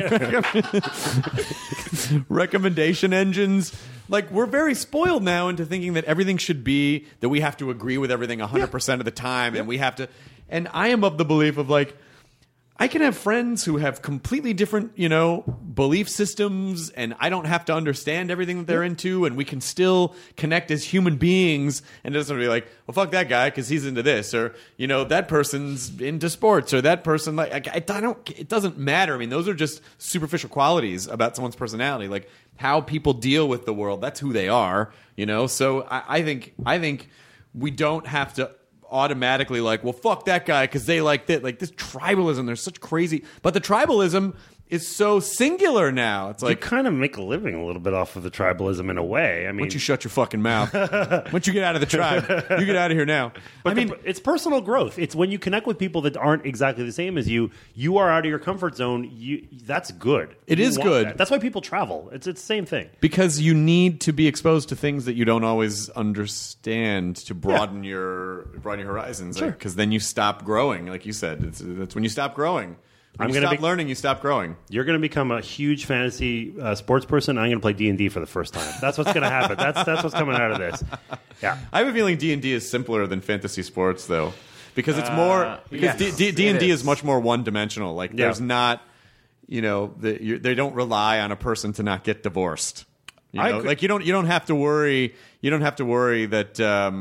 recommendation engines. Like, we're very spoiled now into thinking that everything should be that we have to agree with everything 100% of the time, and we have to. And I am of the belief of like, I can have friends who have completely different, belief systems, and I don't have to understand everything that they're into, and we can still connect as human beings. And it doesn't be like, well, fuck that guy because he's into this, or that person's into sports, or that person It doesn't matter. I mean, those are just superficial qualities about someone's personality, like how people deal with the world. That's who they are, So I think we don't have to automatically like, well, fuck that guy because they like that. Like this tribalism, there's such crazy. But the tribalism is so singular now. It's You like, kind of make a living a little bit off of the tribalism in a way. I mean, once you shut your fucking mouth, once you get out of the tribe, you get out of here now. But it's personal growth. It's when you connect with people that aren't exactly the same as you. You are out of your comfort zone. That's good. It is want good. that. That's why people travel. It's the same thing. Because you need to be exposed to things that you don't always understand to broaden your horizons. Sure. Because then you stop growing, like you said. That's when you stop growing. When you stop learning, you stop growing. You're going to become a huge fantasy sports person. I'm going to play D&D for the first time. That's what's going to happen. That's what's coming out of this. Yeah, I have a feeling D&D is simpler than fantasy sports, though, because it's more because D&D is much more one dimensional. Like there's not, they don't rely on a person to not get divorced. You don't have to worry. You don't have to worry that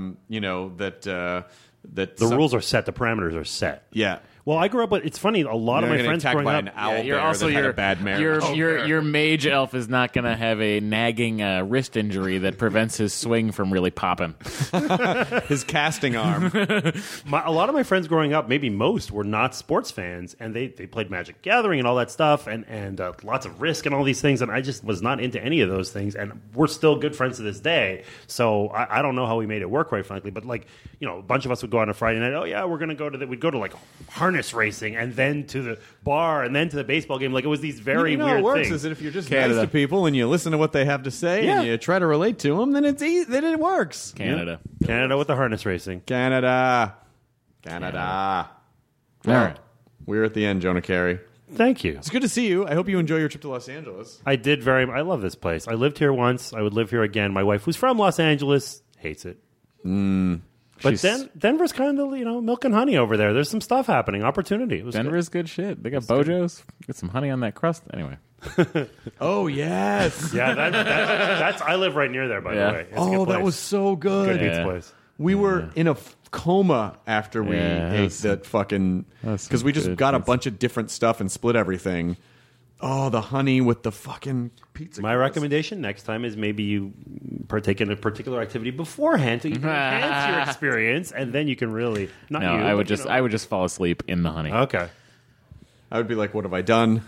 that the rules are set. The parameters are set. Yeah. Well, I grew up with. It's funny. A lot of my friends growing up. An owl you're bear also that had a bad marriage. Your mage elf is not going to have a nagging wrist injury that prevents his swing from really popping. His casting arm. A lot of my friends growing up, maybe most, were not sports fans, and they played Magic Gathering and all that stuff, and lots of Risk and all these things, and I just was not into any of those things, and we're still good friends to this day. So I don't know how we made it work, quite frankly, but a bunch of us would go on a Friday night. Oh yeah, we're going to go to we'd go to like harness racing, and then to the bar, and then to the baseball game. Like it was these very weird it works things. is that if you're just nice to people and you listen to what they have to say and you try to relate to them, then it's easy. Then it works. Canada with the harness racing. Canada. All right, we're at the end, Jonah Carey. Thank you. It's good to see you. I hope you enjoy your trip to Los Angeles. I did I love this place. I lived here once. I would live here again. My wife, who's from Los Angeles, hates it. But Denver's kind of, milk and honey over there. There's some stuff happening. Opportunity. Denver's good shit. They got Bojos. Get some honey on that crust. Anyway. Oh, yes. Yeah, that's. I live right near there, by the way. It's a good place. That was so good. Good pizza place. We were in a coma after we ate that fucking... Because we just got a bunch of different stuff and split everything. Oh, the honey with the fucking pizza. My recommendation next time is maybe you partake in a particular activity beforehand to enhance your experience, and then you can really... I would just fall asleep in the honey. Okay. I would be like, what have I done?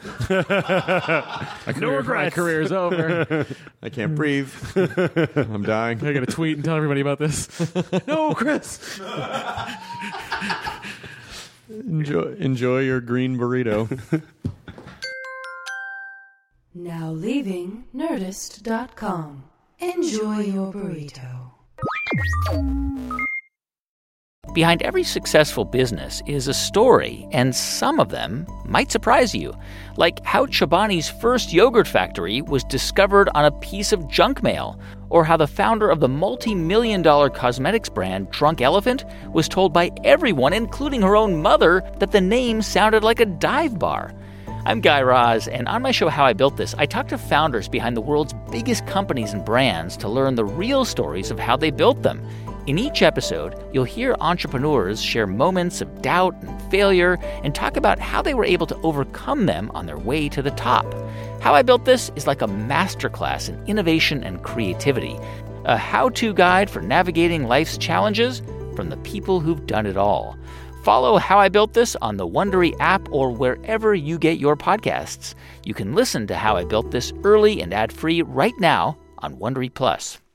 My career's over. I can't breathe. I'm dying. I got to tweet and tell everybody about this. No, Chris. Enjoy your green burrito. Now leaving Nerdist.com. Enjoy your burrito. Behind every successful business is a story, and some of them might surprise you. Like how Chobani's first yogurt factory was discovered on a piece of junk mail, or how the founder of the multi-million-dollar cosmetics brand Drunk Elephant was told by everyone, including her own mother, that the name sounded like a dive bar. I'm Guy Raz, and on my show How I Built This, I talk to founders behind the world's biggest companies and brands to learn the real stories of how they built them. In each episode, you'll hear entrepreneurs share moments of doubt and failure and talk about how they were able to overcome them on their way to the top. How I Built This is like a masterclass in innovation and creativity, a how-to guide for navigating life's challenges from the people who've done it all. Follow How I Built This on the Wondery app or wherever you get your podcasts. You can listen to How I Built This early and ad-free right now on Wondery Plus.